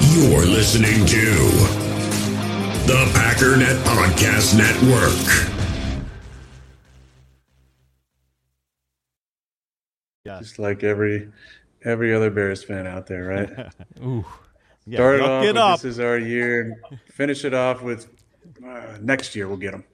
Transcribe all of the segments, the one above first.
You're listening to the Packernet Podcast Network. Yeah. Just like every other Bears fan out there, right? Ooh. Yeah, Start it off get with up. this is our year, and finish it off with next year we'll get them.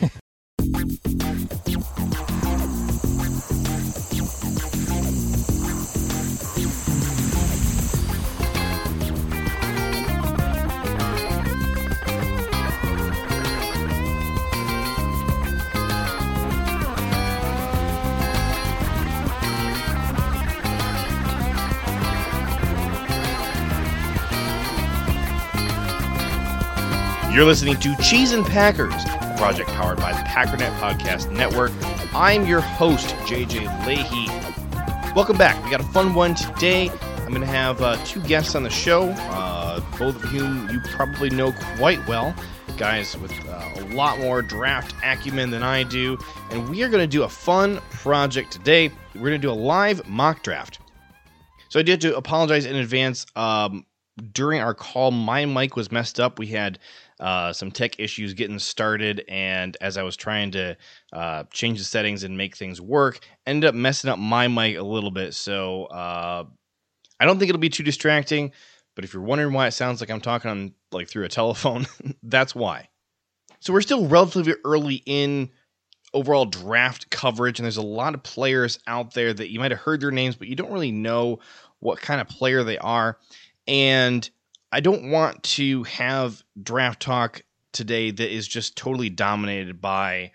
You're listening to Cheese and Packers, a project powered by the Packernet Podcast Network. I'm your host, JJ Leahy. Welcome back. We got a fun one today. I'm going to have two guests on the show, both of whom you probably know quite well, guys with a lot more draft acumen than I do. And we are going to do a fun project today. We're going to do a live mock draft. So I did to apologize in advance. During our call, my mic was messed up. We had some tech issues getting started, and as I was trying to change the settings and make things work, ended up messing up my mic a little bit. So I don't think it'll be too distracting, but if you're wondering why it sounds like I'm talking on like through a telephone, that's why. So we're still relatively early in overall draft coverage, and there's a lot of players out there that you might have heard their names, but you don't really know what kind of player they are. And I don't want to have draft talk today that is just totally dominated by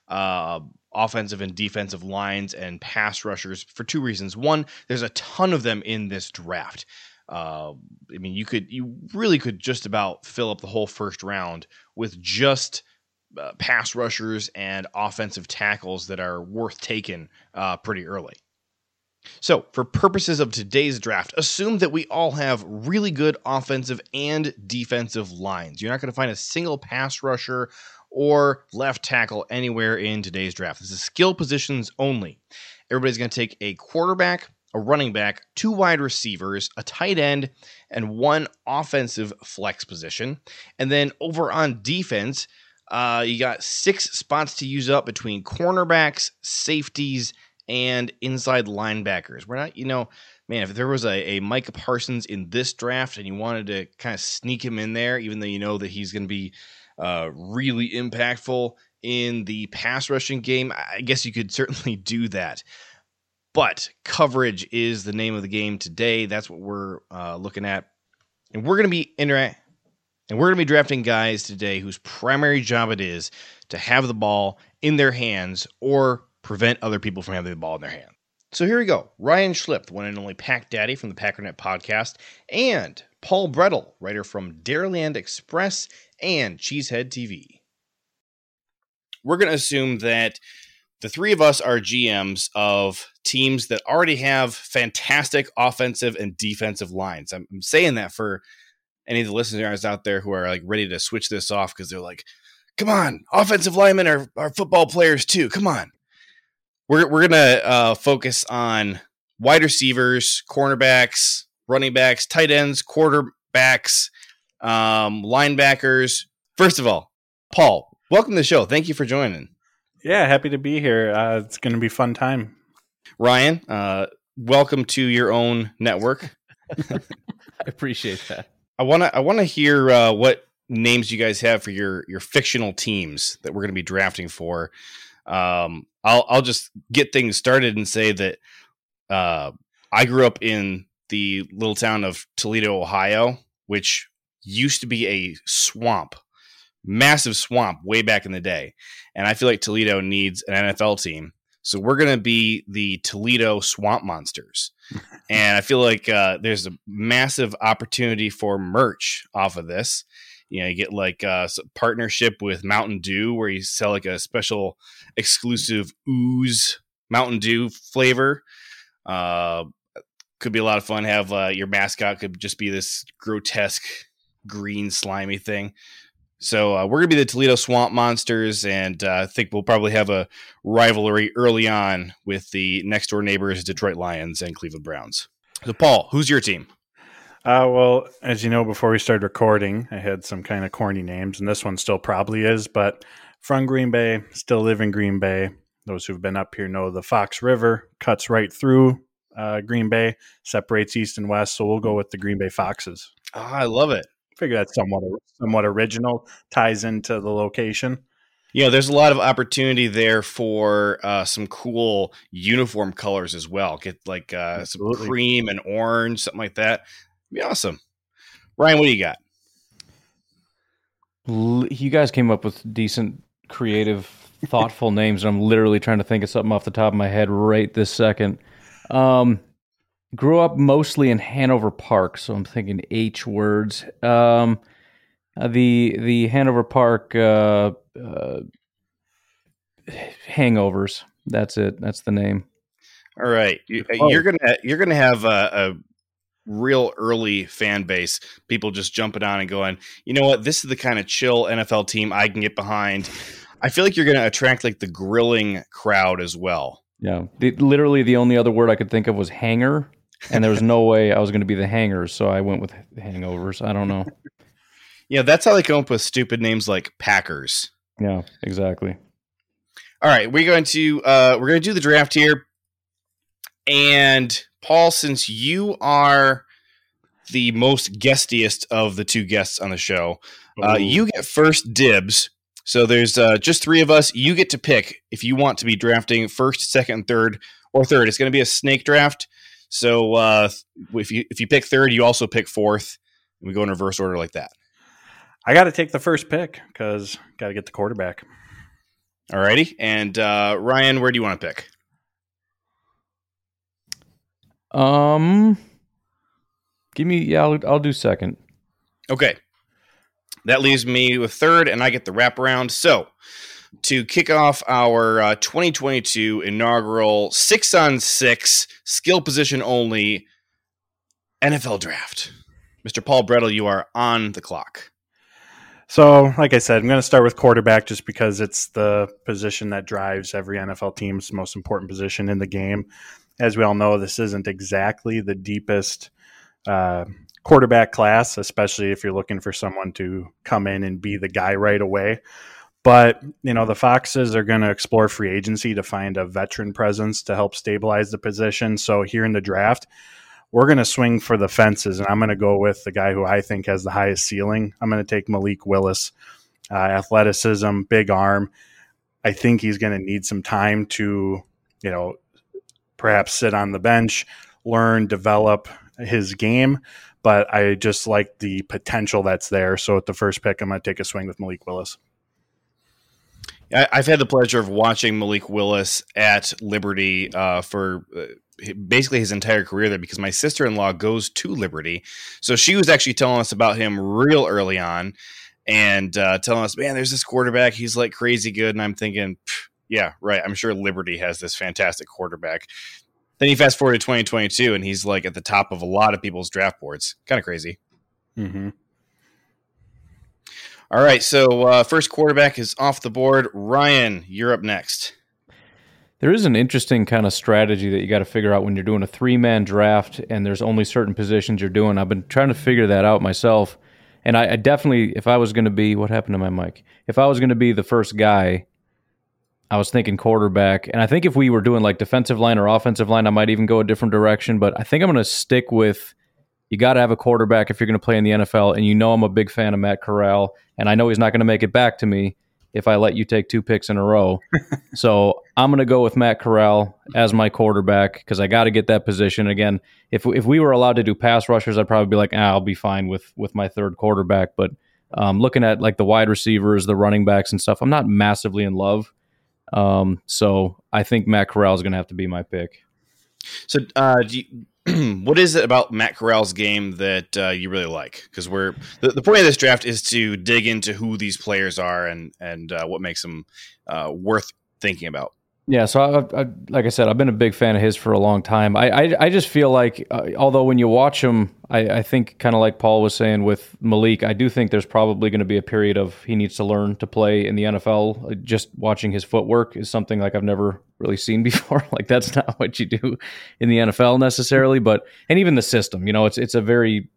offensive and defensive lines and pass rushers for two reasons. One, there's a ton of them in this draft. I mean, you really could just about fill up the whole first round with just pass rushers and offensive tackles that are worth taking pretty early. So, for purposes of today's draft, assume that we all have really good offensive and defensive lines. You're not going to find a single pass rusher or left tackle anywhere in today's draft. This is skill positions only. Everybody's going to take a quarterback, a running back, two wide receivers, a tight end, and one offensive flex position. And then over on defense, you got 6 spots to use up between cornerbacks, safeties, and inside linebackers. We're not, man, if there was a Micah Parsons in this draft and you wanted to kind of sneak him in there, even though you know that he's going to be really impactful in the pass rushing game, I guess you could certainly do that. But coverage is the name of the game today. That's what we're looking at. And we're going to be drafting guys today whose primary job it is to have the ball in their hands or prevent other people from having the ball in their hand. So here we go. Ryan Schlipp, the one and only Pack Daddy from the Packernet Podcast, and Paul Brettel, writer from Dairyland Express and Cheesehead TV. We're going to assume that the three of us are GMs of teams that already have fantastic offensive and defensive lines. I'm saying that for any of the listeners out there who are like ready to switch this off because they're like, come on, offensive linemen are football players too. Come on. We're going to focus on wide receivers, cornerbacks, running backs, tight ends, quarterbacks, linebackers. First of all, Paul, welcome to the show. Thank you for joining. Yeah, happy to be here. It's going to be a fun time. Ryan, welcome to your own network. I appreciate that. I want to hear what names you guys have for your fictional teams that we're going to be drafting for. I'll just get things started and say that I grew up in the little town of Toledo, Ohio, which used to be a swamp, massive swamp way back in the day. And I feel like Toledo needs an NFL team. So we're going to be the Toledo Swamp Monsters. And I feel like there's a massive opportunity for merch off of this. You get like a partnership with Mountain Dew where you sell like a special exclusive ooze Mountain Dew flavor. Could be a lot of fun. Have your mascot could just be this grotesque green slimy thing. So we're going to be the Toledo Swamp Monsters, and I think we'll probably have a rivalry early on with the next-door neighbors, Detroit Lions and Cleveland Browns. So, Paul, who's your team? Well, as you know, before we started recording, I had some kind of corny names, and this one still probably is, but from Green Bay, still live in Green Bay. Those who've been up here know the Fox River cuts right through Green Bay, separates east and west, so we'll go with the Green Bay Foxes. Oh, I love it. Figure that's somewhat original, ties into the location. There's a lot of opportunity there for some cool uniform colors as well. Get like some cream and orange, something like that. Be awesome. Ryan, what do you got? You guys came up with decent, creative, thoughtful names, and I'm literally trying to think of something off the top of my head right this second. Grew up mostly in Hanover Park, so I'm thinking H words. The Hanover Park Hangovers. That's it. That's the name. All right, you're gonna have a real early fan base. People just jumping on and going, you know what? This is the kind of chill NFL team I can get behind. I feel like you're going to attract like the grilling crowd as well. Yeah, literally the only other word I could think of was hanger, and there was no way I was going to be the hangers, so I went with hangovers. I don't know. Yeah, that's how they come up with stupid names like Packers. Yeah, exactly. All right, we're going to do the draft here, and Paul, since you are the most guestiest of the two guests on the show, you get first dibs. So there's just three of us. You get to pick if you want to be drafting first, second, third, or third. It's going to be a snake draft. So if you pick third, you also pick fourth. And we go in reverse order like that. I got to take the first pick because got to get the quarterback. All righty. And Ryan, where do you want to pick? I'll do second. Okay. That leaves me with third, and I get the wraparound. So, to kick off our 2022 inaugural 6-on-6 skill position only NFL draft, Mr. Paul Brettel, you are on the clock. So, like I said, I'm going to start with quarterback just because it's the position that drives every NFL team's most important position in the game. As we all know, this isn't exactly the deepest quarterback class, especially if you're looking for someone to come in and be the guy right away. But, the Foxes are going to explore free agency to find a veteran presence to help stabilize the position. So here in the draft, we're going to swing for the fences, and I'm going to go with the guy who I think has the highest ceiling. I'm going to take Malik Willis. Athleticism, big arm. I think he's going to need some time to, perhaps sit on the bench, learn, develop his game. But I just like the potential that's there. So at the first pick, I'm going to take a swing with Malik Willis. I've had the pleasure of watching Malik Willis at Liberty for basically his entire career there because my sister-in-law goes to Liberty. So she was actually telling us about him real early on and telling us, man, there's this quarterback. He's like crazy good. And I'm thinking, yeah, right. I'm sure Liberty has this fantastic quarterback. Then you fast forward to 2022, and he's like at the top of a lot of people's draft boards. Kind of crazy. Mm-hmm. All right, so first quarterback is off the board. Ryan, you're up next. There is an interesting kind of strategy that you got to figure out when you're doing a 3-man draft, and there's only certain positions you're doing. I've been trying to figure that out myself, and I definitely, if I was going to be, what happened to my mic? If I was going to be the first guy, I was thinking quarterback, and I think if we were doing like defensive line or offensive line, I might even go a different direction, but I think I'm going to stick with you got to have a quarterback if you're going to play in the NFL, and I'm a big fan of Matt Corral, and I know he's not going to make it back to me if I let you take 2 picks in a row. So I'm going to go with Matt Corral as my quarterback because I got to get that position. Again, if we were allowed to do pass rushers, I'd probably be like, I'll be fine with my third quarterback, but looking at like the wide receivers, the running backs and stuff, I'm not massively in love. So I think Matt Corral is going to have to be my pick. So what is it about Matt Corral's game that you really like? Because the point of this draft is to dig into who these players are and what makes them worth thinking about. Yeah, so I, like I said, I've been a big fan of his for a long time. I just feel like, although when you watch him, I think kind of like Paul was saying with Malik, I do think there's probably going to be a period of he needs to learn to play in the NFL. Just watching his footwork is something like I've never really seen before. Like that's not what you do in the NFL necessarily, and even the system, it's a very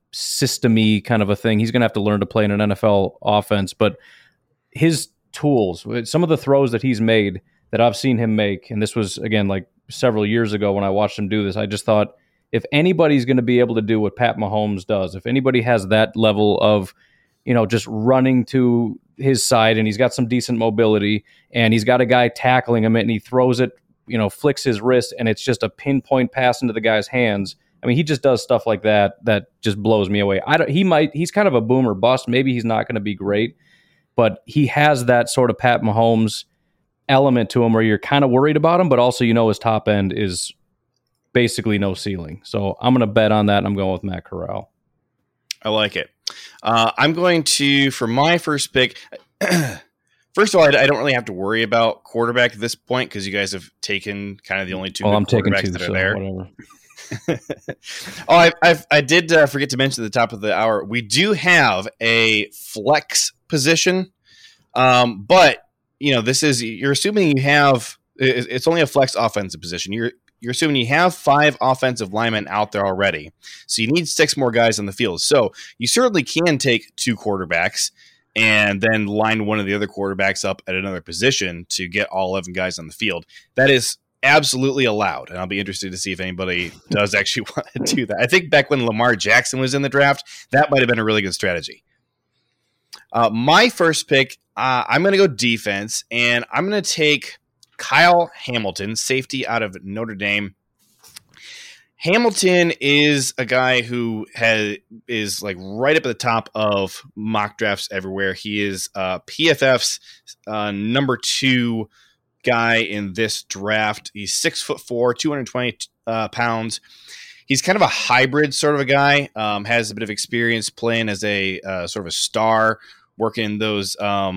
system-y kind of a thing. He's going to have to learn to play in an NFL offense, but his tools, some of the throws that he's made that I've seen him make, and this was, again, like several years ago when I watched him do this, I just thought, if anybody's going to be able to do what Pat Mahomes does, if anybody has that level of, just running to his side, and he's got some decent mobility, and he's got a guy tackling him, and he throws it, flicks his wrist, and it's just a pinpoint pass into the guy's hands. I mean, he just does stuff like that just blows me away. He's kind of a boomer bust. Maybe he's not going to be great, but he has that sort of Pat Mahomes element to him where you're kind of worried about him, but also his top end is basically no ceiling. So I'm going to bet on that, and I'm going with Matt Corral. I like it. I'm going to, for my first pick, first of all, I don't really have to worry about quarterback at this point because you guys have taken kind of the only two quarterbacks that are there. Whatever. I did forget to mention at the top of the hour, we do have a flex position, but you're assuming you have, it's only a flex offensive position. You're assuming you have 5 offensive linemen out there already. So you need 6 more guys on the field. So you certainly can take 2 quarterbacks and then line one of the other quarterbacks up at another position to get all 11 guys on the field. That is absolutely allowed. And I'll be interested to see if anybody does actually want to do that. I think back when Lamar Jackson was in the draft, that might have been a really good strategy. My first pick, I'm going to go defense, and I'm going to take Kyle Hamilton, safety out of Notre Dame. Hamilton is a guy who is like right up at the top of mock drafts everywhere. He is PFF's number 2 guy in this draft. He's 6'4", 220 pounds. He's kind of a hybrid sort of a guy. Has a bit of experience playing as a sort of a star, working those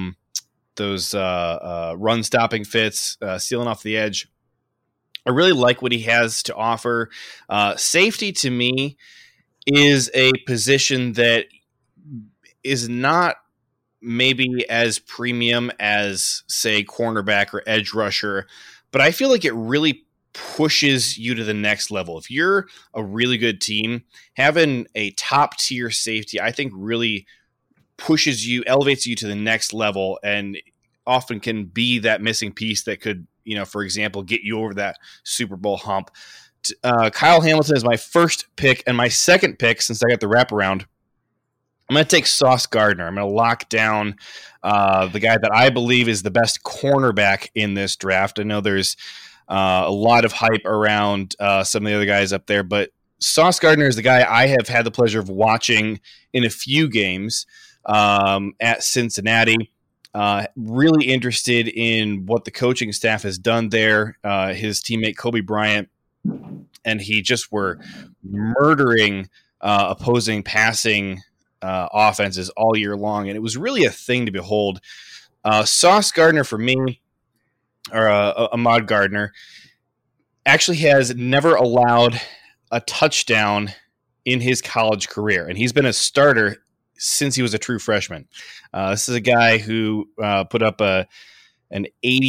run stopping fits, sealing off the edge. I really like what he has to offer. Safety to me is a position that is not maybe as premium as, say, cornerback or edge rusher, but I feel like it really pushes you to the next level. If you're a really good team, having a top tier safety, I think really elevates you to the next level, and often can be that missing piece that could, for example, get you over that Super Bowl hump. Kyle Hamilton is my first pick, and my second pick, since I got the wraparound, I'm going to take Sauce Gardner. I'm going to lock down the guy that I believe is the best cornerback in this draft. I know there's a lot of hype around some of the other guys up there, but Sauce Gardner is the guy I have had the pleasure of watching in a few games at Cincinnati. Really interested in what the coaching staff has done there. His teammate Kobe Bryant and he just were murdering opposing passing offenses all year long, and it was really a thing to behold. Sauce Gardner for me, or Ahmad Gardner, actually has never allowed a touchdown in his college career, and he's been a starter since he was a true freshman. This is a guy who put up an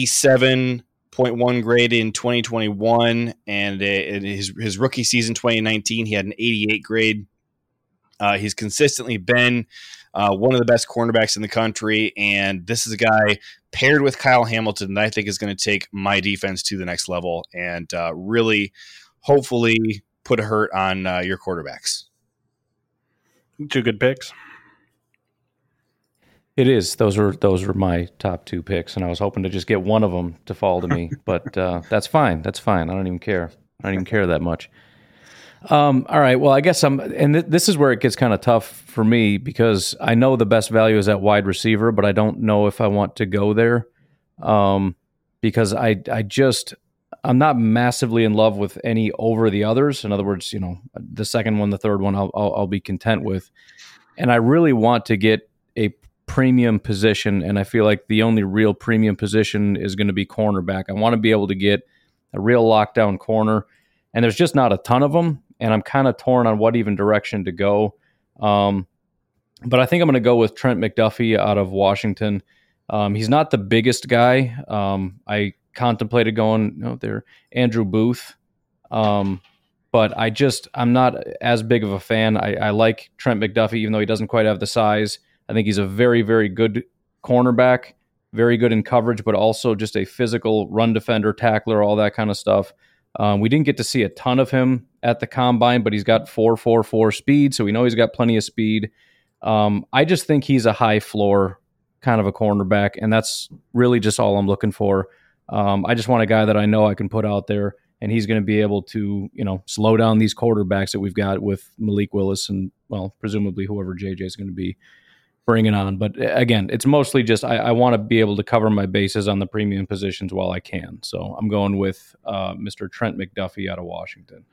87.1 grade in 2021, and in his rookie season 2019, he had an 88 grade. He's consistently been one of the best cornerbacks in the country, and this is a guy paired with Kyle Hamilton that I think is going to take my defense to the next level and really, hopefully, put a hurt on your quarterbacks. 2 good picks. It is. Those were my top 2 picks, and I was hoping to just get one of them to fall to me, but that's fine. That's fine. I don't even care. I don't even care that much. All right. Well, I guess this is where it gets kind of tough for me because I know the best value is at wide receiver, but I don't know if I want to go there because I'm not massively in love with any over the others. In other words, the second one, the third one, I'll be content with, and I really want to get a premium position, and I feel like the only real premium position is going to be cornerback. I want to be able to get a real lockdown corner, and there's just not a ton of them, and I'm kind of torn on what even direction to go. But I think I'm going to go with Trent McDuffie out of Washington. He's not the biggest guy. I contemplated going there. Andrew Booth. but I'm not as big of a fan. I like Trent McDuffie, even though he doesn't quite have the size. I think he's a very, very good cornerback, very good in coverage, but also just a physical run defender, tackler, all that kind of stuff. We didn't get to see a ton of him at the combine, but he's got 4.44 speed, so we know he's got plenty of speed. I just think he's a high floor kind of a cornerback, and that's really just all I'm looking for. I just want a guy that I know I can put out there, and he's going to be able to, slow down these quarterbacks that we've got with Malik Willis and, well, presumably whoever JJ is going to be bringing on. But again, it's mostly just I want to be able to cover my bases on the premium positions while I can. So I'm going with Mr. Trent McDuffie out of Washington.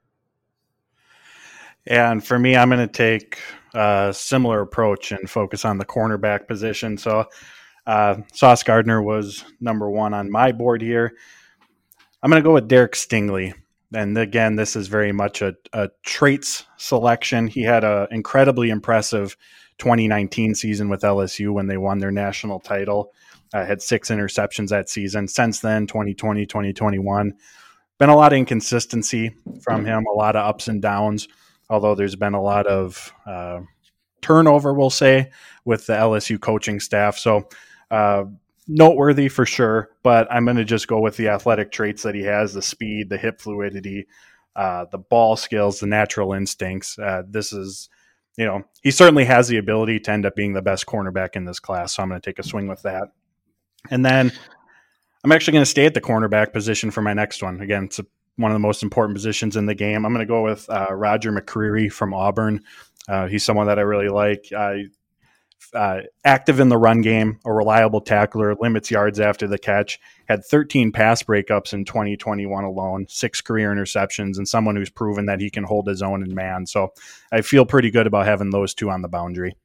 And for me, I'm going to take a similar approach and focus on the cornerback position. So Sauce Gardner was number one on my board here. I'm going to go with Derek Stingley. And again, this is very much a traits selection. He had an incredibly impressive 2019 season with LSU when they won their national title. Had 6 interceptions that season. Since then, 2020, 2021, been a lot of inconsistency from him, a lot of ups and downs, although there's been a lot of turnover, we'll say, with the LSU coaching staff. So noteworthy for sure, but I'm going to just go with the athletic traits that he has, the speed, the hip fluidity, the ball skills, the natural instincts. This is, he certainly has the ability to end up being the best cornerback in this class. So I'm going to take a swing with that. And then I'm actually going to stay at the cornerback position for my next one. Again, it's one of the most important positions in the game. I'm going to go with Roger McCreary from Auburn. He's someone that I really like. Active in the run game, a reliable tackler, limits yards after the catch, had 13 pass breakups in 2021 alone, 6 career interceptions, and someone who's proven that he can hold his own in man. So I feel pretty good about having those two on the boundary.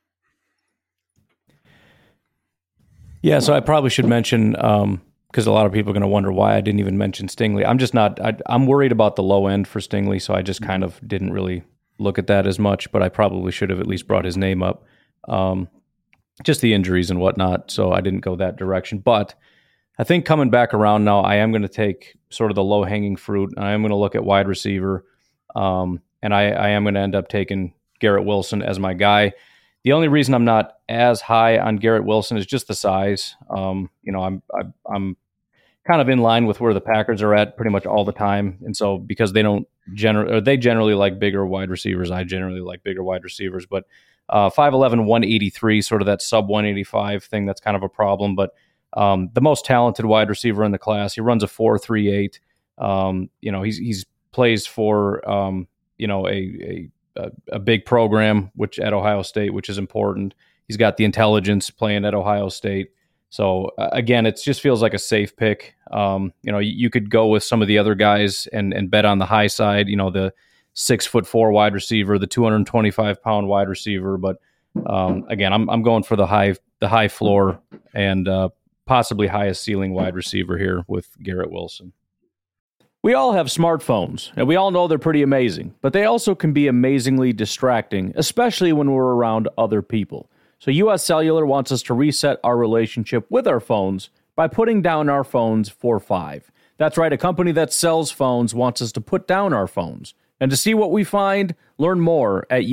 Yeah, so I probably should mention, because a lot of people are going to wonder why I didn't even mention Stingley. I'm just not, I'm worried about the low end for Stingley, so I just kind of didn't really look at that as much, but I probably should have at least brought his name up. Just the injuries and whatnot, so I didn't go that direction. But I think coming back around now, I am going to take sort of the low-hanging fruit. I am going to look at wide receiver, and I am going to end up taking Garrett Wilson as my guy. The only reason I'm not as high on Garrett Wilson is just the size. I'm kind of in line with where the Packers are at pretty much all the time, and so because they generally like bigger wide receivers, I generally like bigger wide receivers, but 5'11", 183, sort of that sub 185 thing, that's kind of a problem. But the most talented wide receiver in the class, he runs a 4.38. He's plays for a big program, which at Ohio State, which is important. He's got the intelligence playing at Ohio State. So again, it just feels like a safe pick. You could go with some of the other guys and bet on the high side. The 6'4" wide receiver, the 225-pound wide receiver, but again, I'm going for the high floor and possibly highest ceiling wide receiver here with Garrett Wilson. We all have smartphones, and we all know they're pretty amazing, but they also can be amazingly distracting, especially when we're around other people. So US Cellular wants us to reset our relationship with our phones by putting down our phones for $5. That's right, a company that sells phones wants us to put down our phones. And to see what we find, learn more at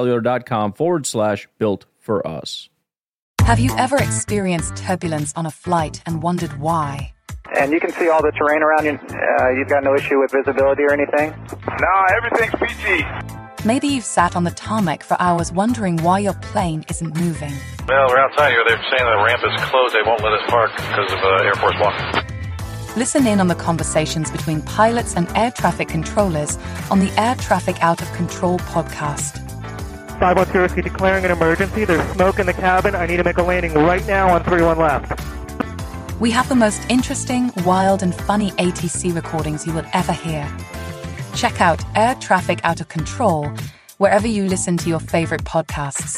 uscellular.com/built-for-us. Have you ever experienced turbulence on a flight and wondered why? And you can see all the terrain around you. You've got no issue with visibility or anything? No, everything's PG. Maybe you've sat on the tarmac for hours wondering why your plane isn't moving. Well, we're outside here. They're saying the ramp is closed. They won't let us park because of Air Force One. Listen in on the conversations between pilots and air traffic controllers on the Air Traffic Out of Control podcast. 512 Whiskey declaring an emergency. There's smoke in the cabin. I need to make a landing right now on 31 left. We have the most interesting, wild, and funny ATC recordings you will ever hear. Check out Air Traffic Out of Control wherever you listen to your favorite podcasts.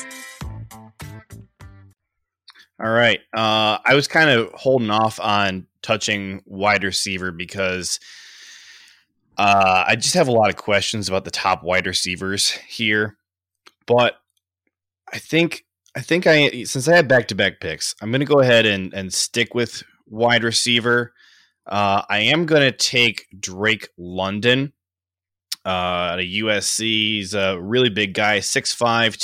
All right. I was kind of holding off on touching wide receiver because I just have a lot of questions about the top wide receivers here. But I think since I have back-to-back picks, I'm going to go ahead and stick with wide receiver. I am going to take Drake London. At a USC. He's a really big guy, 6'5",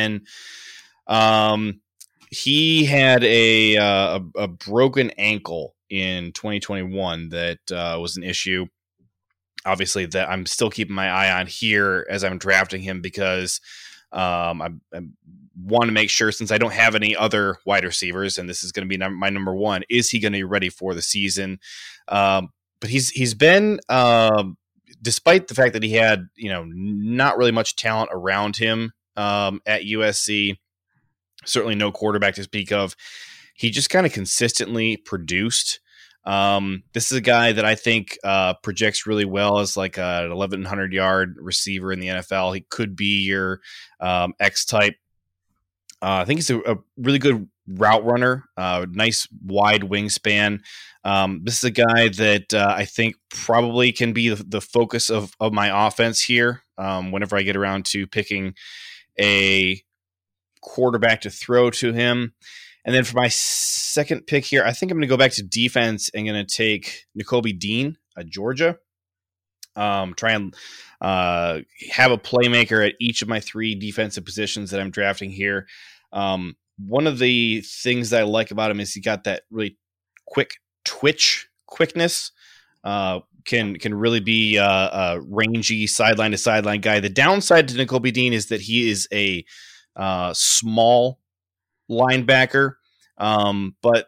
210. He had a broken ankle in 2021 that was an issue. Obviously, that I'm still keeping my eye on here as I'm drafting him because I want to make sure, since I don't have any other wide receivers, and this is going to be my number one, is he going to be ready for the season? But he's been, despite the fact that he had not really much talent around him at USC, certainly no quarterback to speak of, he just kind of consistently produced. This is a guy that I think projects really well as like an 1,100-yard receiver in the NFL. He could be your X-type. I think he's a really good route runner, nice wide wingspan. This is a guy that I think probably can be the focus of my offense here whenever I get around to picking a quarterback to throw to him. And then for my second pick here, I think I'm going to go back to defense and going to take Nakobe Dean at Georgia. Try and have a playmaker at each of my three defensive positions that I'm drafting here. One of the things that I like about him is he got that really quick quickness. Can really be a rangy sideline to sideline guy. The downside to Nakobe Dean is that he is a small linebacker, but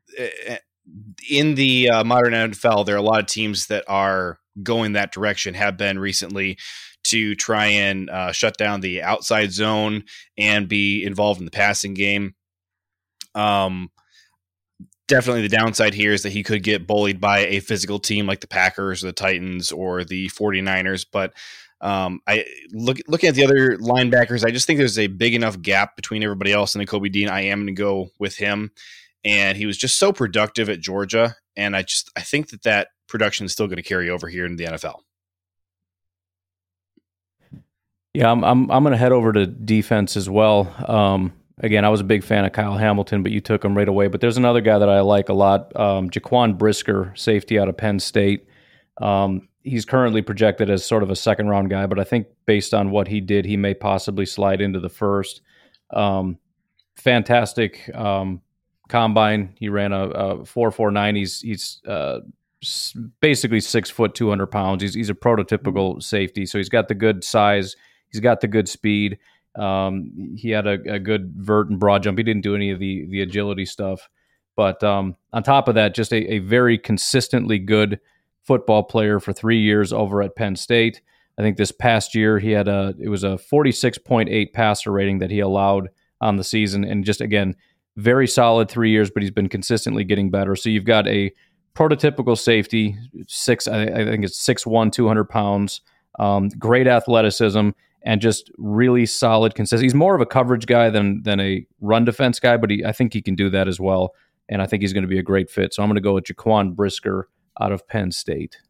in the modern NFL, there are a lot of teams that are going that direction, have been recently, to try and shut down the outside zone and be involved in the passing game. Definitely the downside here is that he could get bullied by a physical team like the Packers, or the Titans, or the 49ers. But I looking at the other linebackers, I just think there's a big enough gap between everybody else and Nakobe Dean. I am going to go with him. And he was just so productive at Georgia. And I think that production is still going to carry over here in the NFL. Yeah, I'm going to head over to defense as well. Again, I was a big fan of Kyle Hamilton, but you took him right away. But there's another guy that I like a lot, Jaquan Brisker, safety out of Penn State. He's currently projected as sort of a second-round guy, but I think based on what he did, he may possibly slide into the first. Fantastic combine. He ran a 4.49. He's basically 6 foot, 200 pounds. He's a prototypical safety, so he's got the good size. He's got the good speed. He had a good vert and broad jump. He didn't do any of the agility stuff. But on top of that, just a very consistently good football player for 3 years over at Penn State. I think this past year it was a 46.8 passer rating that he allowed on the season. And just, again, very solid 3 years, but he's been consistently getting better. So you've got a prototypical safety, I think it's 6'1", 200 pounds, great athleticism, and just really solid consistency. He's more of a coverage guy than a run defense guy, but I think he can do that as well, and I think he's going to be a great fit. So I'm going to go with Jaquan Brisker out of Penn State.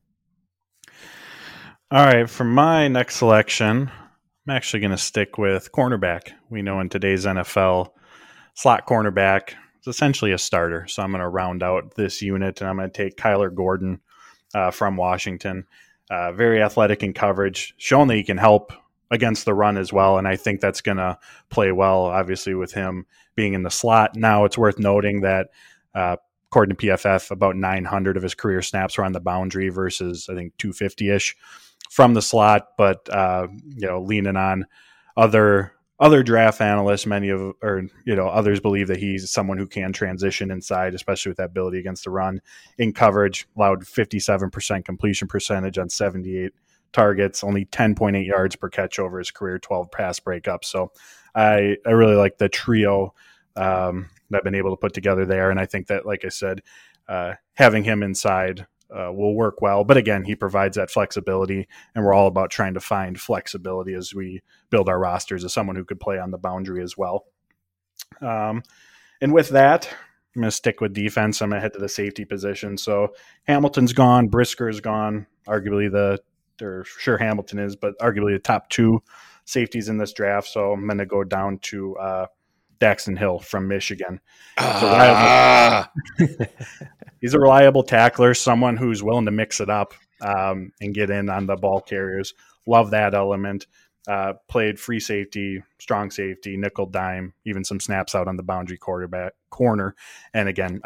All right, for my next selection, I'm actually going to stick with cornerback. We know in today's NFL, slot cornerback is essentially a starter, so I'm going to round out this unit, and I'm going to take Kyler Gordon from Washington. Very athletic in coverage, shown that he can help against the run as well, and I think that's going to play well, obviously, with him being in the slot. Now, it's worth noting that according to PFF, about 900 of his career snaps were on the boundary versus, I think, 250-ish from the slot, but leaning on other draft analysts, others believe that he's someone who can transition inside, especially with that ability against the run. In coverage, allowed 57% completion percentage on 78 targets, only 10.8 yards per catch over his career, 12 pass breakups. So I really like the trio that I've been able to put together there. And I think that, like I said, having him inside will work well. But again, he provides that flexibility, and we're all about trying to find flexibility as we build our rosters as someone who could play on the boundary as well. And with that, I'm going to stick with defense. I'm going to head to the safety position. So Hamilton's gone, Brisker's gone, arguably Hamilton is, but arguably the top two safeties in this draft. So I'm going to go down to Daxton Hill from Michigan. He's a reliable tackler, someone who's willing to mix it up. and get in on the ball carriers. Love that element. Played free safety, strong safety, nickel, dime, even some snaps out on the boundary corner. And again,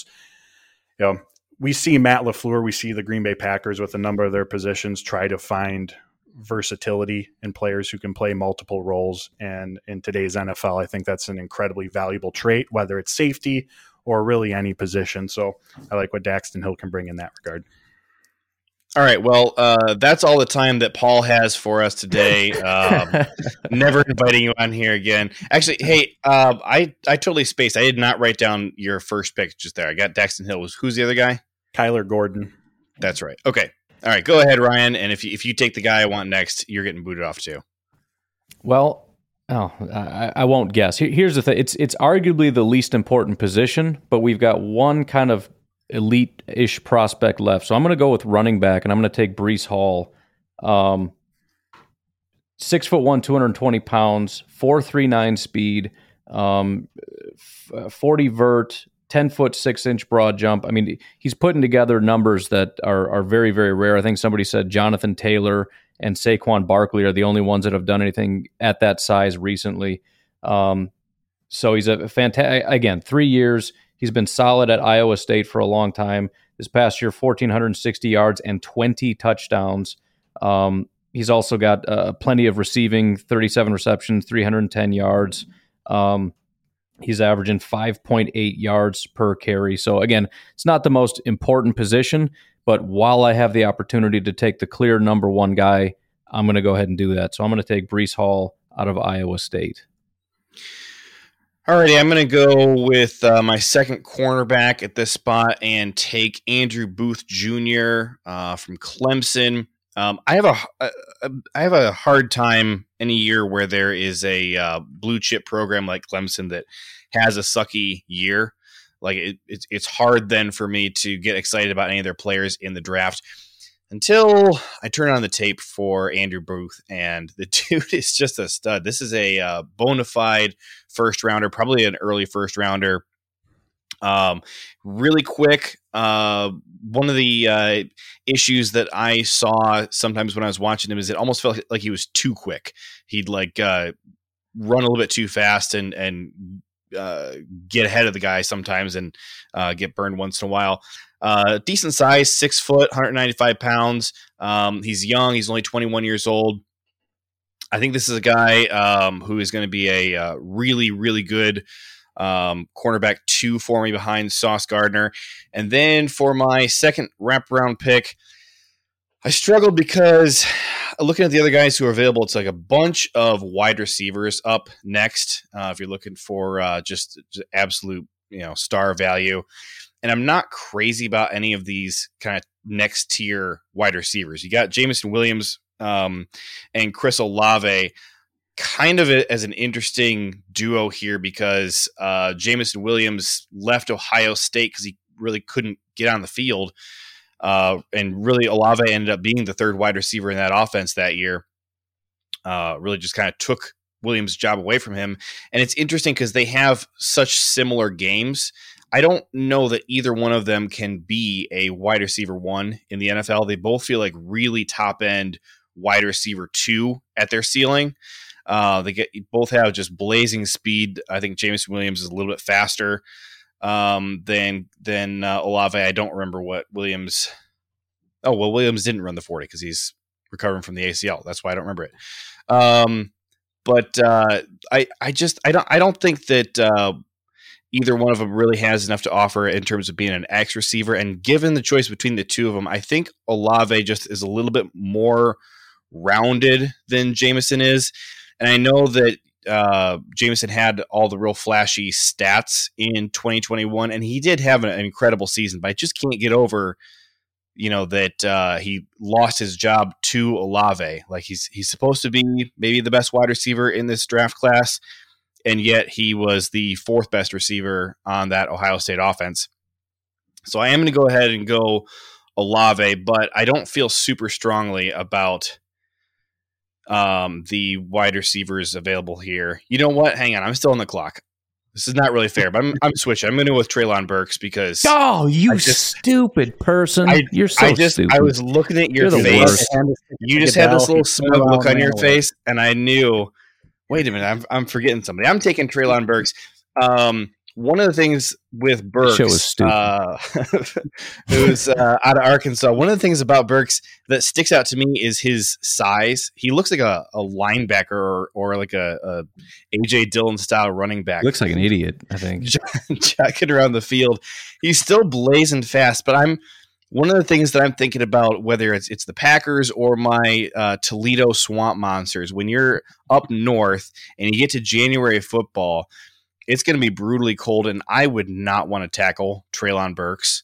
we see Matt LaFleur, we see the Green Bay Packers with a number of their positions try to find versatility in players who can play multiple roles. And in today's NFL, I think that's an incredibly valuable trait, whether it's safety or really any position. So I like what Daxton Hill can bring in that regard. All right. Well, that's all the time that Paul has for us today. Never inviting you on here again. Actually, hey, I totally spaced. I did not write down your first pick just there. I got Daxton Hill. Who's the other guy? Kyler Gordon. That's right. Okay. All right. Go ahead, Ryan. And if you take the guy I want next, you're getting booted off too. Well, I won't guess. Here's the thing. It's arguably the least important position, but we've got one kind of elite-ish prospect left. So I'm going to go with running back, and I'm going to take Breece Hall. 6'1", 220 pounds, 4.39 speed, 40 vert, 10-foot 6-inch broad jump. I mean, he's putting together numbers that are very, very rare. I think somebody said Jonathan Taylor and Saquon Barkley are the only ones that have done anything at that size recently. So he's a fantastic, again, 3 years. He's been solid at Iowa State for a long time. This past year, 1,460 yards and 20 touchdowns. He's also got plenty of receiving, 37 receptions, 310 yards. He's averaging 5.8 yards per carry. So again, it's not the most important position, but while I have the opportunity to take the clear number one guy, I'm going to go ahead and do that. So I'm going to take Breece Hall out of Iowa State. Alrighty, I'm going to go with my second cornerback at this spot and take Andrew Booth Jr. From Clemson. I have a hard time any year where there is a blue chip program like Clemson that has a sucky year. Like it's hard then for me to get excited about any of their players in the draft until I turn on the tape for Andrew Booth, and the dude is just a stud. This is a bona fide first rounder, probably an early first rounder. Really quick. One of the issues that I saw sometimes when I was watching him is it almost felt like he was too quick. He'd run a little bit too fast and get ahead of the guy sometimes and get burned once in a while. Decent size, 6 foot, 195 pounds. He's young. He's only 21 years old. I think this is a guy who is going to be a really, really good cornerback 2 for me behind Sauce Gardner. And then for my second wraparound pick, I struggled because looking at the other guys who are available, it's like a bunch of wide receivers up next. If you're looking for just absolute, star value. And I'm not crazy about any of these kind of next tier wide receivers. You got Jameson Williams and Chris Olave kind of as an interesting duo here because Jameson Williams left Ohio State because he really couldn't get on the field. And really Olave ended up being the third wide receiver in that offense that year. Really just kind of took Williams' job away from him. And it's interesting because they have such similar games. I don't know that either one of them can be a wide receiver 1 in the NFL. They both feel like really top end wide receiver 2 at their ceiling. Both have just blazing speed. I think Jameson Williams is a little bit faster than Olave. I don't remember what Williams. Oh, well, Williams didn't run the 40 because he's recovering from the ACL. That's why I don't remember it. But I don't think that either one of them really has enough to offer in terms of being an X receiver. And given the choice between the two of them, I think Olave just is a little bit more rounded than Jameson is. And I know that Jameson had all the real flashy stats in 2021, and he did have an incredible season, but I just can't get over, that he lost his job to Olave. Like he's supposed to be maybe the best wide receiver in this draft class, and yet he was the 4th best receiver on that Ohio State offense. So I am going to go ahead and go Olave, but I don't feel super strongly about the wide receivers available here. You know what? Hang on. I'm still on the clock. This is not really fair, but I'm switching. I'm going to go with Treylon Burks because stupid person! You're so stupid. I was looking at your face. You just had this little smug look on your face, and I knew. Wait a minute, I'm forgetting somebody. I'm taking Treylon Burks. One of the things with Burks, who's out of Arkansas, one of the things about Burks that sticks out to me is his size. He looks like a linebacker or like a A.J. Dillon style running back. Looks like an idiot, I think. Jacking around the field. He's still blazing fast, but one of the things that I'm thinking about, whether it's the Packers or my Toledo Swamp Monsters, when you're up north and you get to January football, it's going to be brutally cold, and I would not want to tackle Treylon Burks.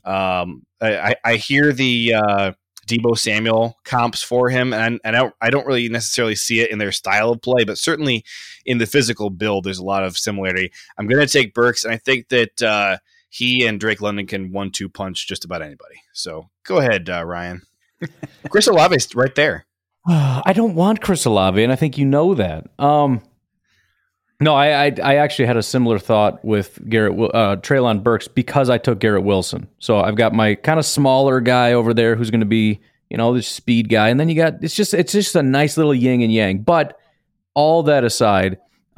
I hear the Deebo Samuel comps for him, and I don't really necessarily see it in their style of play, but certainly in the physical build, there's a lot of similarity. I'm going to take Burks, and I think that he and Drake London can 1-2 punch just about anybody. So go ahead, Ryan. Chris Olave's right there. I don't want Chris Olave, and I think you know that. No, I actually had a similar thought with Treylon Burks because I took Garrett Wilson. So I've got my kind of smaller guy over there who's going to be, this speed guy, and then you got it's just a nice little yin and yang. But all that aside,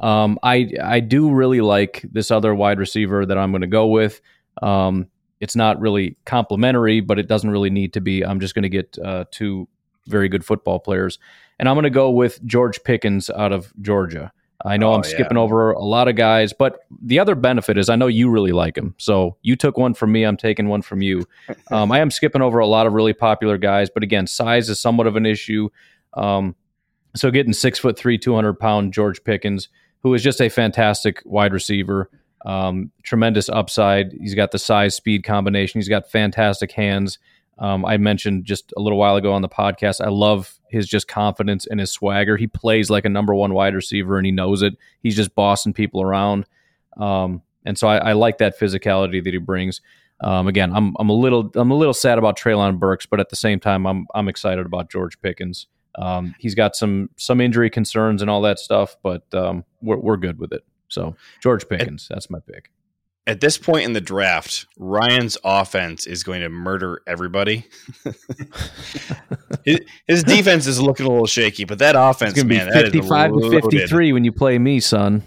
I do really like this other wide receiver that I'm going to go with. It's not really complimentary, but it doesn't really need to be. I'm just going to get two very good football players, and I'm going to go with George Pickens out of Georgia. I know I'm skipping over a lot of guys, but the other benefit is I know you really like him. So you took one from me, I'm taking one from you. I am skipping over a lot of really popular guys, but again, size is somewhat of an issue. So getting 6'3", 200-pound George Pickens, who is just a fantastic wide receiver, tremendous upside. He's got the size-speed combination. He's got fantastic hands. I mentioned just a little while ago on the podcast, I love his just confidence and his swagger. He plays like a number one wide receiver, and he knows it. He's just bossing people around. And so I like that physicality that he brings. Again, I'm a little sad about Treylon Burks, but at the same time, I'm excited about George Pickens. He's got some injury concerns and all that stuff, but we're good with it. So George Pickens, that's my pick. At this point in the draft, Ryan's offense is going to murder everybody. His defense is looking a little shaky, but that offense, man, that is 55 to 53 when you play me, son.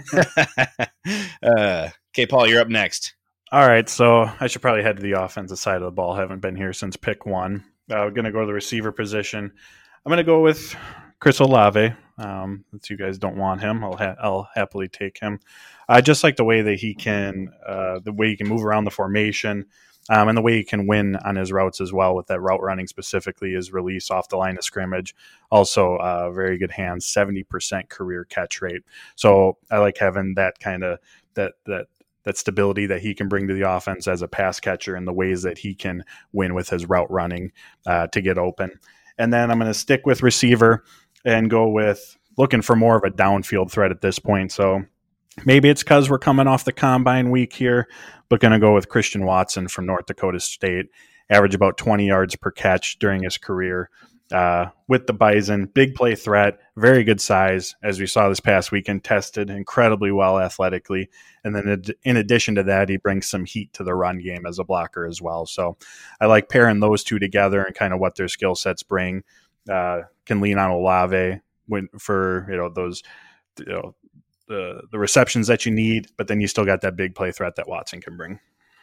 Okay, Paul, you're up next. All right, so I should probably head to the offensive side of the ball. I haven't been here since pick one. I'm going to go to the receiver position. I'm going to go with Chris Olave. Since you guys don't want him, I'll happily take him. I just like the way that he can, move around the formation, and the way he can win on his routes as well. With that route running specifically, his release off the line of scrimmage, also very good hands, 70% career catch rate. So I like having that kind of that stability that he can bring to the offense as a pass catcher, and the ways that he can win with his route running to get open. And then I'm going to stick with receiver and go with looking for more of a downfield threat at this point. So maybe it's because we're coming off the combine week here, but going to go with Christian Watson from North Dakota State. Average about 20 yards per catch during his career with the Bison. Big play threat, very good size, as we saw this past weekend, tested incredibly well athletically. And then in addition to that, he brings some heat to the run game as a blocker as well. So I like pairing those two together and kind of what their skill sets bring. Can lean on Olave for those the receptions that you need, but then you still got that big play threat that Watson can bring.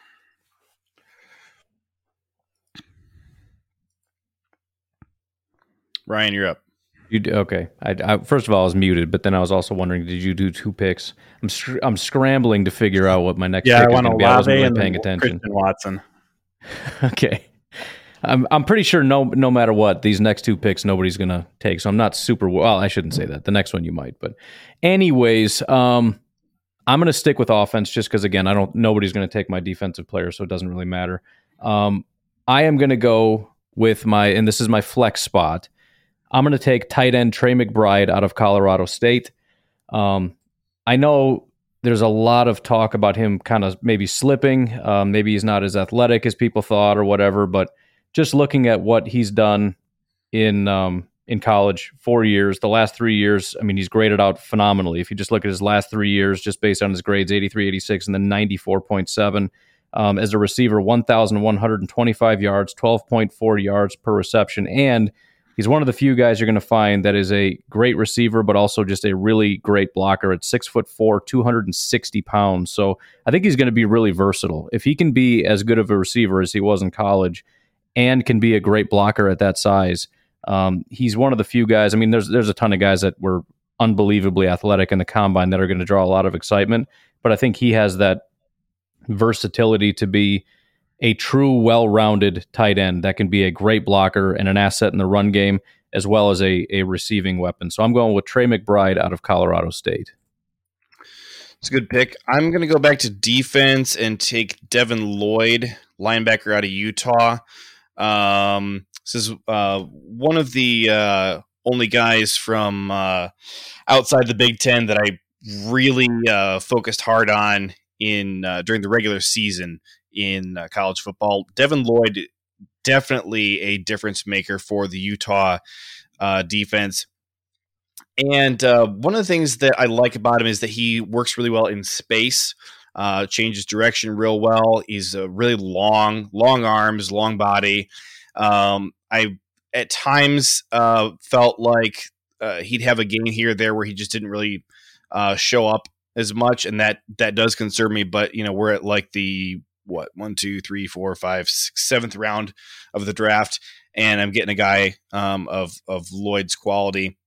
Ryan, you're up. Okay. I first of all, I was muted, but then I was also wondering, did you do two picks? I'm scrambling to figure out what my next pick is going to be. I wasn't really paying attention. Christian Watson. Okay. I'm pretty sure no matter what, these next two picks nobody's going to take. So I'm not super well. I shouldn't say that. The next one you might. But anyways, I'm going to stick with offense just because, again, nobody's going to take my defensive player, so it doesn't really matter. I am going to go with and this is my flex spot. I'm going to take tight end Trey McBride out of Colorado State. I know there's a lot of talk about him kind of maybe slipping. Maybe he's not as athletic as people thought or whatever, but just looking at what he's done in in college, 4 years. The last 3 years, I mean, he's graded out phenomenally. If you just look at his last 3 years, just based on his grades, 83, 86, and then 94.7. As a receiver, 1,125 yards, 12.4 yards per reception. And he's one of the few guys you're going to find that is a great receiver, but also just a really great blocker at 6'4", 260 pounds. So I think he's going to be really versatile. If he can be as good of a receiver as he was in college and can be a great blocker at that size, he's one of the few guys. I mean, there's a ton of guys that were unbelievably athletic in the combine that are going to draw a lot of excitement, but I think he has that versatility to be a true well-rounded tight end that can be a great blocker and an asset in the run game, as well as a receiving weapon. So I'm going with Trey McBride out of Colorado State. It's a good pick. I'm going to go back to defense and take Devin Lloyd, linebacker out of Utah. This is one of the only guys from outside the Big Ten that I really focused hard on during the regular season in college football. Devin Lloyd, definitely a difference maker for the Utah defense. And one of the things that I like about him is that he works really well in space, changes direction real well. He's really long arms, long body. I at times felt like he'd have a game here or there where he just didn't really show up as much, and that does concern me. But we're at like the 1, 2, 3, 4, 5, 6, 7th round of the draft, and I'm getting a guy of Lloyd's quality.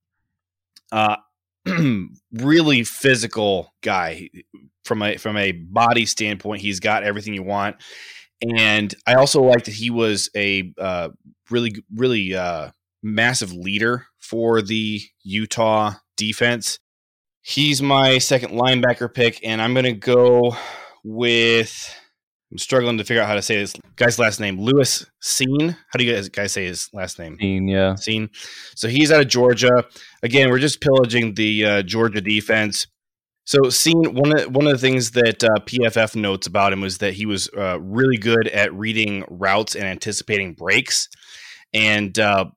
Really physical guy from a body standpoint. He's got everything you want, and I also like that he was a really massive leader for the Utah defense. He's my second linebacker pick, and I'm going to go with, I'm struggling to figure out how to say this guy's last name, Lewis Cine. How do you guys say his last name? Cine, yeah. Cine. So he's out of Georgia. Again, we're just pillaging the Georgia defense. So Cine, one of the things that PFF notes about him was that he was really good at reading routes and anticipating breaks. And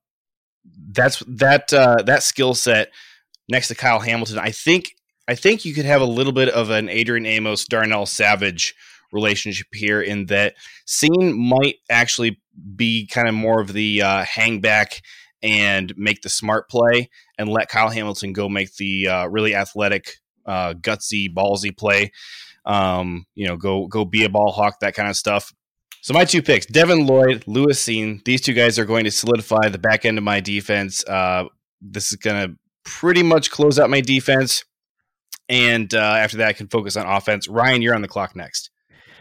that skill set next to Kyle Hamilton, I think you could have a little bit of an Adrian Amos, Darnell Savage relationship here, in that Cine might actually be kind of more of the hang back and make the smart play, and let Kyle Hamilton go make the really athletic, gutsy, ballsy play. Go be a ball hawk, that kind of stuff. So my two picks, Devin Lloyd, Lewis Cine. These two guys are going to solidify the back end of my defense. This is going to pretty much close out my defense. And after that, I can focus on offense. Ryan, you're on the clock next.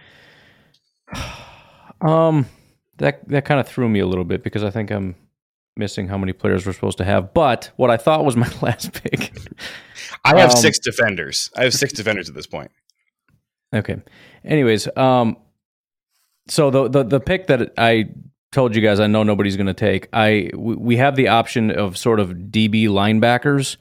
That kind of threw me a little bit because I think I'm missing how many players we're supposed to have. But what I thought was my last pick. I have 6 defenders. I have 6 defenders at this point. Okay. Anyways, so the pick that I told you guys I know nobody's going to take, we have the option of sort of DB linebackers,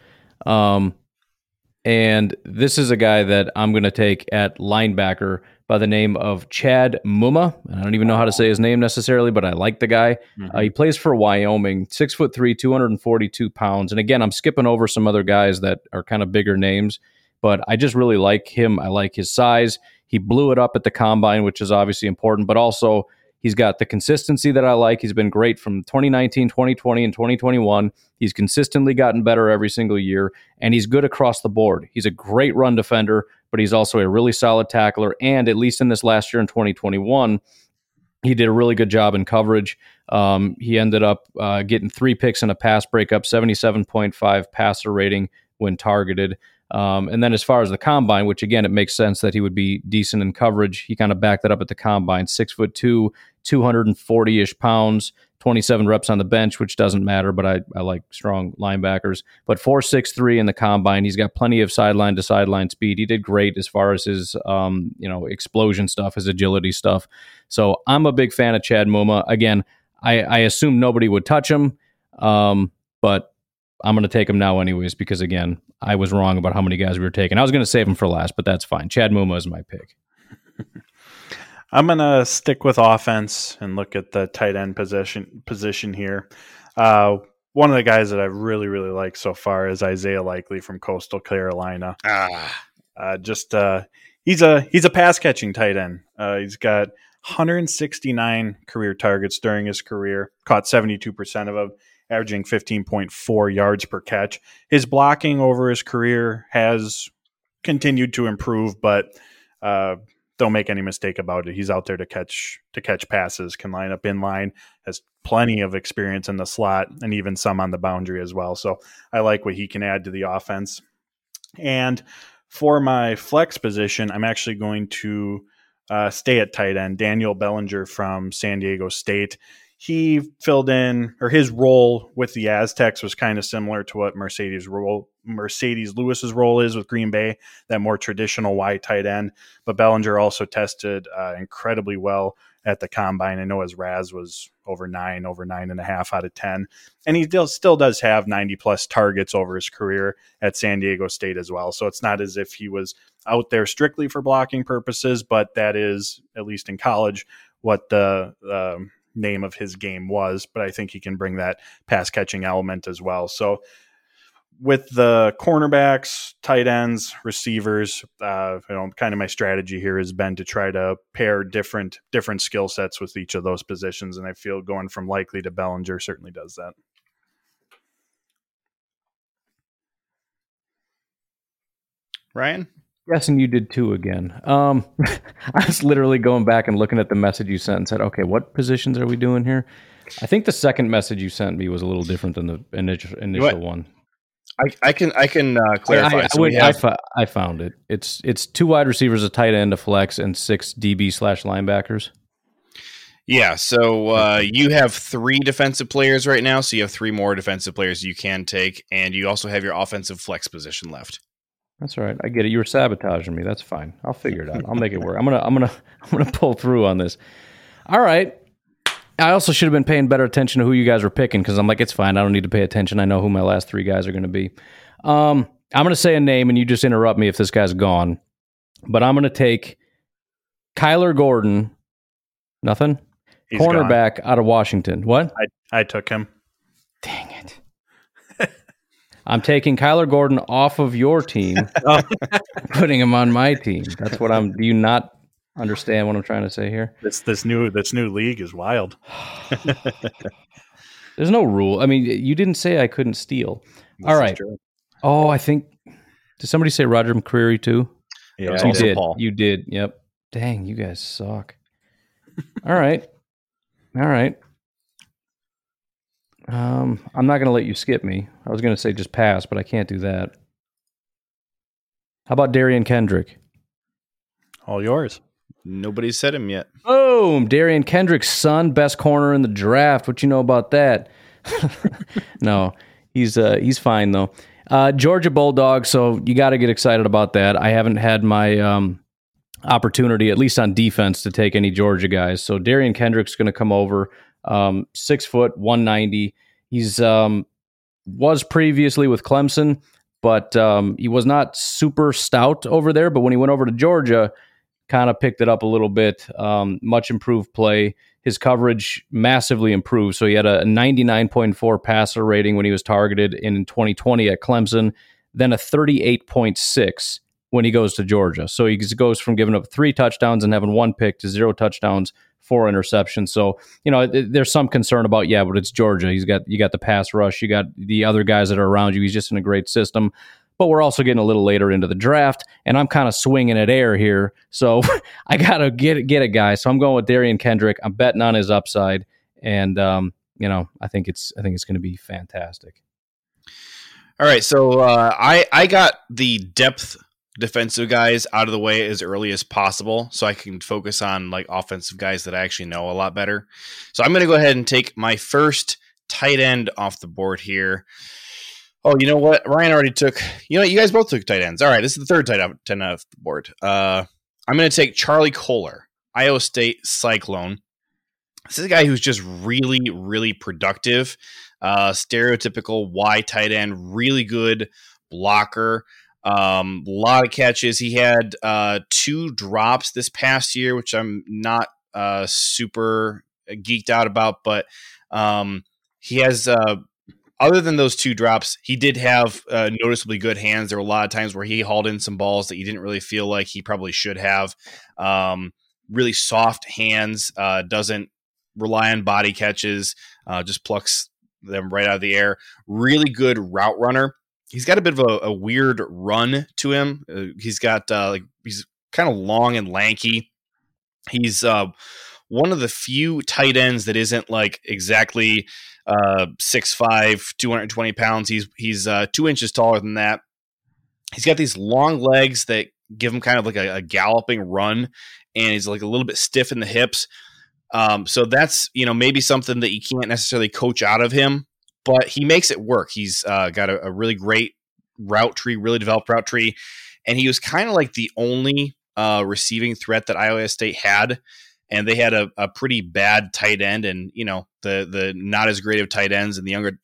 and this is a guy that I'm going to take at linebacker by the name of Chad Muma. I don't even know how to say his name necessarily, but I like the guy. Mm-hmm. He plays for Wyoming, 6'3", 242 pounds. And again, I'm skipping over some other guys that are kind of bigger names, but I just really like him. I like his size. He blew it up at the combine, which is obviously important, but also he's got the consistency that I like. He's been great from 2019, 2020, and 2021. He's consistently gotten better every single year, and he's good across the board. He's a great run defender, but he's also a really solid tackler, and at least in this last year in 2021, he did a really good job in coverage. He ended up getting 3 picks and a pass breakup, 77.5 passer rating when targeted. And then as far as the combine, which again, it makes sense that he would be decent in coverage. He kind of backed that up at the combine, 6'2", 240-ish pounds, 27 reps on the bench, which doesn't matter, but I like strong linebackers. But 4'6" in the combine. He's got plenty of sideline to sideline speed. He did great as far as his explosion stuff, his agility stuff. So I'm a big fan of Chad Muma. Again, I assume nobody would touch him, but I'm going to take him now anyways, because again, I was wrong about how many guys we were taking. I was going to save him for last, but that's fine. Chad Muma is my pick. I'm going to stick with offense and look at the tight end position here. one of the guys that I really, really like so far is Isaiah Likely from Coastal Carolina. He's a pass catching tight end. He's got 169 career targets during his career, caught 72% of them, averaging 15.4 yards per catch. His blocking over his career has continued to improve, but don't make any mistake about it. He's out there to catch passes, can line up in line, has plenty of experience in the slot, and even some on the boundary as well. So I like what he can add to the offense. And for my flex position, I'm actually going to stay at tight end. Daniel Bellinger from San Diego State. He filled in, or his role with the Aztecs was kind of similar to what Mercedes Lewis's role is with Green Bay, that more traditional wide tight end. But Bellinger also tested incredibly well at the combine. I know his RAS was over 9.5 out of 10. And he still does have 90 plus targets over his career at San Diego State as well. So it's not as if he was out there strictly for blocking purposes, but that is, at least in college, what the name of his game was. But I think he can bring that pass catching element as well. So with the cornerbacks, tight ends, receivers, kind of my strategy here has been to try to pair different skill sets with each of those positions. And I feel going from Likely to Bellinger certainly does that. Ryan? Guessing you did too again. I was literally going back and looking at the message you sent and said, okay, what positions are we doing here? I think the second message you sent me was a little different than the initial one. I can clarify. I found it. It's 2 wide receivers, a tight end, a flex, and 6 DB/linebackers. Yeah, so you have 3 defensive players right now, so you have 3 more defensive players you can take, and you also have your offensive flex position left. That's all right. I get it. You were sabotaging me. That's fine. I'll figure it out. I'll make it work. I'm gonna pull through on this. All right. I also should have been paying better attention to who you guys were picking, because I'm like, it's fine. I don't need to pay attention. I know who my last 3 guys are going to be. I'm going to say a name, and you just interrupt me if this guy's gone. But I'm going to take Kyler Gordon. Nothing? He's cornerback gone. Out of Washington. What? I took him. Dang it. I'm taking Kyler Gordon off of your team, putting him on my team. That's what I'm. Do you not understand what I'm trying to say here? This new league is wild. There's no rule. I mean, you didn't say I couldn't steal. This all right. Oh, I think. Did somebody say Roger McCreary too? Yeah, you did. Paul. You did. Yep. Dang, you guys suck. All right. I'm not going to let you skip me. I was going to say just pass, but I can't do that. How about Darian Kendrick? All yours. Nobody's said him yet. Boom! Darian Kendrick's son, best corner in the draft. What you know about that? No, he's fine though. Georgia Bulldogs, so you got to get excited about that. I haven't had my opportunity, at least on defense, to take any Georgia guys. So Darian Kendrick's going to come over. 6 foot, 190. He's was previously with Clemson, but he was not super stout over there. But when he went over to Georgia, kind of picked it up a little bit. Much improved play. His coverage massively improved. So he had a 99.4 passer rating when he was targeted in 2020 at Clemson, then a 38.6 when he goes to Georgia. So he goes from giving up 3 touchdowns and having 1 pick to 0 touchdowns, 4 interceptions. So, there's some concern about, but it's Georgia. You got the pass rush. You got the other guys that are around you. He's just in a great system. But we're also getting a little later into the draft, and I'm kind of swinging at air here. So I got to get a guy. So I'm going with Darian Kendrick. I'm betting on his upside, and I think it's going to be fantastic. All right, so I got the depth defensive guys out of the way as early as possible, so I can focus on like offensive guys that I actually know a lot better. So I'm going to go ahead and take my first tight end off the board here. Oh, you know what? Ryan already took. You guys both took tight ends. All right, this is the third tight end off the board. I'm going to take Charlie Kolar, Iowa State Cyclone. This is a guy who's just really, really productive. Stereotypical Y tight end, really good blocker. Lot of catches. He had 2 drops this past year, which I'm not super geeked out about, but he has other than those 2 drops, he did have noticeably good hands. There were a lot of times where he hauled in some balls that you didn't really feel like he probably should have. Really soft hands, doesn't rely on body catches, just plucks them right out of the air. Really good route runner. He's got a bit of a weird run to him. He's got he's kind of long and lanky. He's one of the few tight ends that isn't like exactly 6'5", 220 pounds. He's 2 inches taller than that. He's got these long legs that give him kind of like a galloping run, and he's like a little bit stiff in the hips. So that's, maybe something that you can't necessarily coach out of him, but he makes it work. He's got a really great route tree, really developed route tree, and he was kind of like the only receiving threat that Iowa State had. And they had a pretty bad tight end, and the not as great of tight ends and the younger,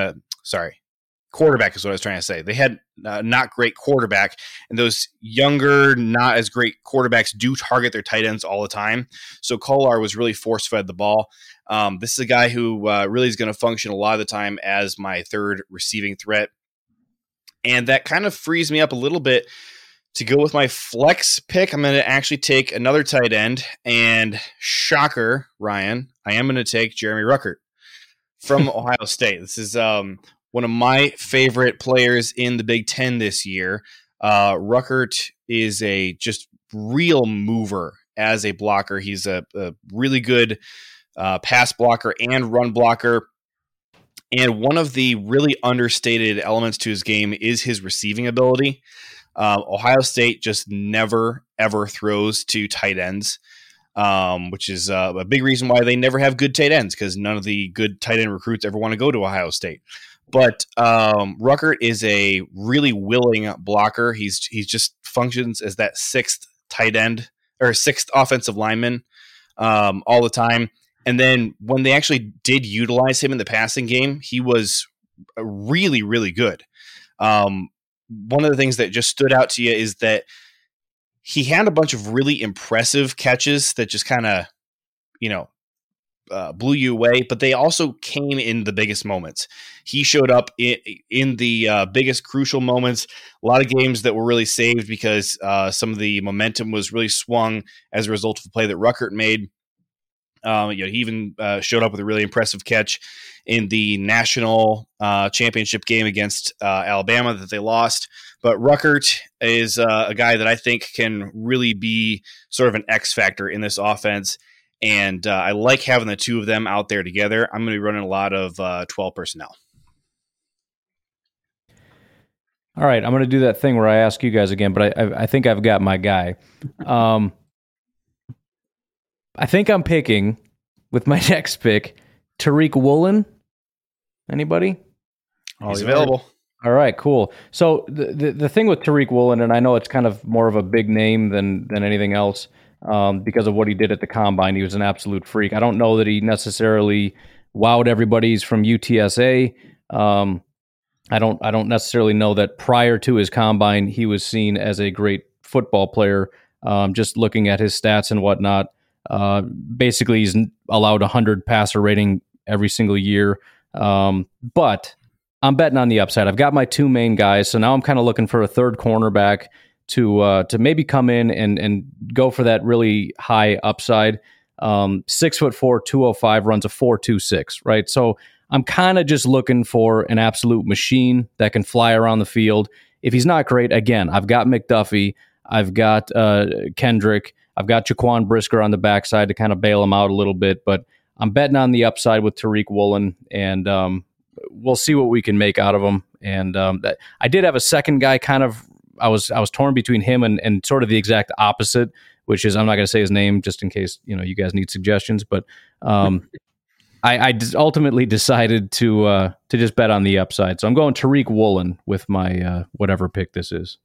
quarterback is what I was trying to say. They had not great quarterback, and those younger, not as great quarterbacks do target their tight ends all the time. So Kolar was really force-fed the ball. This is a guy who really is going to function a lot of the time as my 3rd receiving threat, and that kind of frees me up a little bit to go with my flex pick. I'm going to actually take another tight end, and shocker, Ryan, I am going to take Jeremy Ruckert from Ohio State. This is one of my favorite players in the Big Ten this year. Ruckert is a just real mover as a blocker. He's a really good pass blocker and run blocker. And one of the really understated elements to his game is his receiving ability. Ohio State just never, ever throws to tight ends, which is a big reason why they never have good tight ends, because none of the good tight end recruits ever want to go to Ohio State. But Ruckert is a really willing blocker. He just functions as that 6th tight end or 6th offensive lineman all the time. And then when they actually did utilize him in the passing game, he was really, really good. One of the things that just stood out to you is that he had a bunch of really impressive catches that just kind of, blew you away, but they also came in the biggest moments. He showed up in the biggest crucial moments. A lot of games that were really saved because some of the momentum was really swung as a result of a play that Ruckert made. He even showed up with a really impressive catch in the national championship game against Alabama that they lost. But Ruckert is a guy that I think can really be sort of an X factor in this offense. And I like having the 2 of them out there together. I'm going to be running a lot of 12 personnel. All right, I'm going to do that thing where I ask you guys again, but I think I've got my guy. I think I'm picking, with my next pick, Tariq Woolen. Anybody? He's available. All right, cool. So the thing with Tariq Woolen, and I know it's kind of more of a big name than anything else because of what he did at the Combine. He was an absolute freak. I don't know that he necessarily wowed everybody. He's from UTSA. I don't necessarily know that prior to his Combine he was seen as a great football player. Just looking at his stats and whatnot, basically he's allowed 100 passer rating every single year. But I'm betting on the upside. I've got my 2 main guys, so now I'm kind of looking for a 3rd cornerback to maybe come in and go for that really high upside. 6'4", 205, runs a 4.26, right? So I'm kind of just looking for an absolute machine that can fly around the field. If he's not great, again, I've got McDuffie, I've got Kendrick, I've got Jaquan Brisker on the backside to kind of bail him out a little bit, but I'm betting on the upside with Tariq Woolen, and we'll see what we can make out of him. And I did have a second guy kind of, I was torn between him and sort of the exact opposite, which is, I'm not going to say his name just in case, you guys need suggestions, but I ultimately decided to just bet on the upside. So I'm going Tariq Woolen with my whatever pick this is.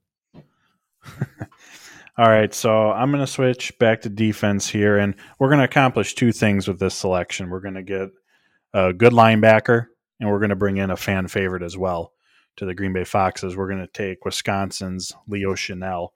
All right, so I'm going to switch back to defense here, and we're going to accomplish 2 things with this selection. We're going to get a good linebacker, and we're going to bring in a fan favorite as well to the Green Bay Foxes. We're going to take Wisconsin's Leo Chenal.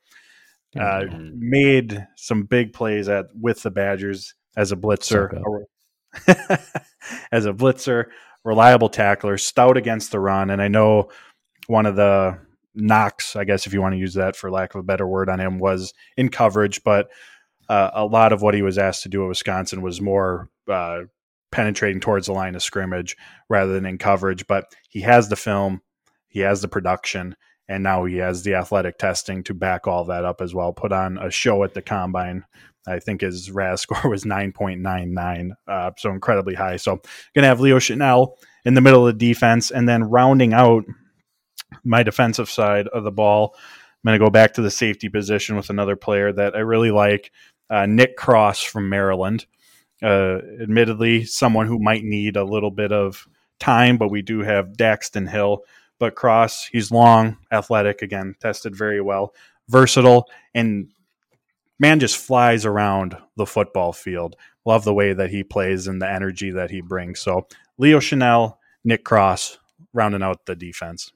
Made some big plays with the Badgers as a blitzer. reliable tackler, stout against the run. And I know one of the knocks, I guess if you want to use that for lack of a better word on him, was in coverage, but a lot of what he was asked to do at Wisconsin was more penetrating towards the line of scrimmage rather than in coverage. But he has the film, he has the production, and now he has the athletic testing to back all that up as well. Put on a show at the combine. I think his RAS score was 9.99, so incredibly high. So going to have Leo Chenal in the middle of the defense, and then rounding out my defensive side of the ball, I'm going to go back to the safety position with another player that I really like, Nick Cross from Maryland. Admittedly, someone who might need a little bit of time, but we do have Daxton Hill. But Cross, he's long, athletic, again, tested very well, versatile, and man just flies around the football field. Love the way that he plays and the energy that he brings. So Leo Chenal, Nick Cross, rounding out the defense.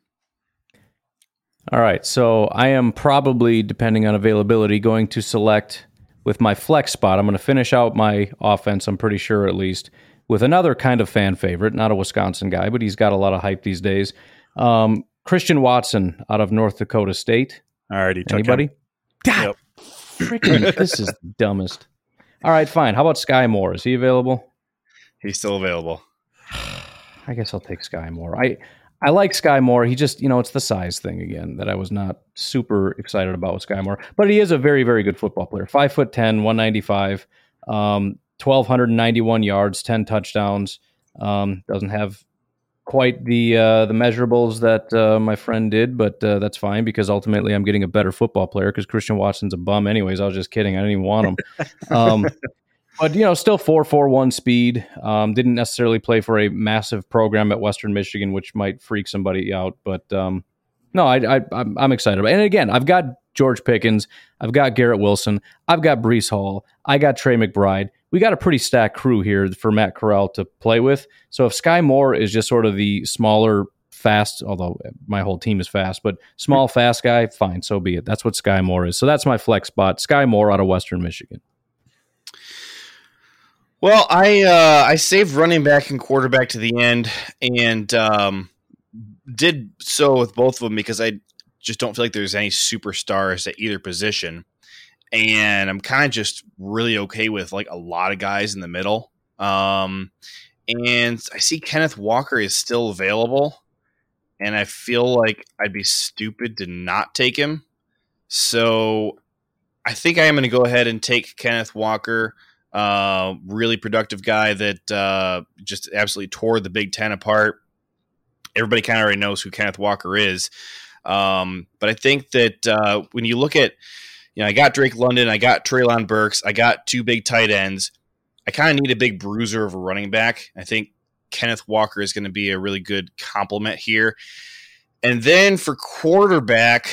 All right, so I am probably, depending on availability, going to select with my flex spot. I'm going to finish out my offense, I'm pretty sure at least, with another kind of fan favorite, not a Wisconsin guy, but he's got a lot of hype these days. Christian Watson out of North Dakota State. I already took Anybody? him. God, freaking, this is the dumbest. All right, fine. How about Sky Moore? Is he available? He's still available. I guess I'll take Sky Moore. I like Sky Moore. He just, it's the size thing again that I was not super excited about with Sky Moore. But he is a very, very good football player. 5'10", 195, 1,291 yards, 10 touchdowns. Doesn't have quite the measurables that my friend did, but that's fine because ultimately I'm getting a better football player because Christian Watson's a bum anyways. I was just kidding. I didn't even want him. But, still 4.41 speed. Didn't necessarily play for a massive program at Western Michigan, which might freak somebody out. But no, I'm excited about it. And again, I've got George Pickens. I've got Garrett Wilson. I've got Breece Hall. I got Trey McBride. We got a pretty stacked crew here for Matt Corral to play with. So if Sky Moore is just sort of the smaller, fast, although my whole team is fast, but small, fast guy, fine, so be it. That's what Sky Moore is. So that's my flex spot. Sky Moore out of Western Michigan. Well, I saved running back and quarterback to the end and did so with both of them because I just don't feel like there's any superstars at either position. And I'm kind of just really okay with like a lot of guys in the middle. And I see Kenneth Walker is still available. And I feel like I'd be stupid to not take him. So I think I am going to go ahead and take Kenneth Walker. Really productive guy that just absolutely tore the Big Ten apart. Everybody kind of already knows who Kenneth Walker is. But I think that when you look at, I got Drake London, I got Treylon Burks, I got two big tight ends. I kind of need a big bruiser of a running back. I think Kenneth Walker is going to be a really good complement here. And then for quarterback,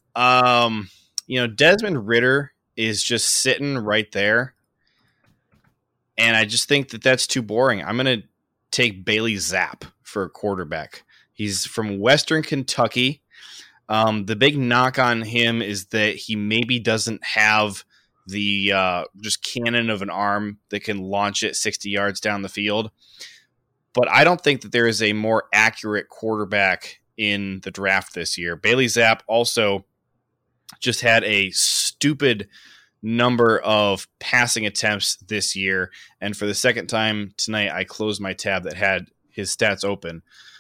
Desmond Ridder is just sitting right there. And I just think that that's too boring. I'm going to take Bailey Zapp for a quarterback. He's from Western Kentucky. The big knock on him is that he maybe doesn't have the just cannon of an arm that can launch it 60 yards down the field. But I don't think that there is a more accurate quarterback in the draft this year. Bailey Zapp also just had a stupid number of passing attempts this year. And for the second time tonight, I closed my tab that had his stats open.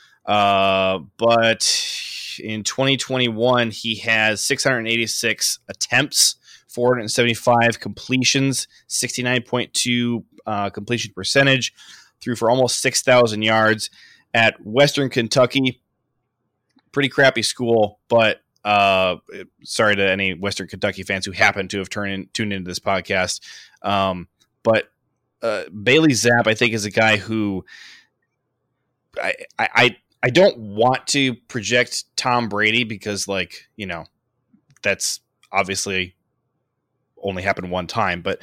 But in 2021, he has 686 attempts, 475 completions, 69.2 completion percentage, threw for almost 6,000 yards at Western Kentucky. Pretty crappy school, but sorry to any Western Kentucky fans who happen to have tuned into this podcast. But Bailey Zapp, I think, is a guy who I don't want to project Tom Brady because, that's obviously only happened one time. But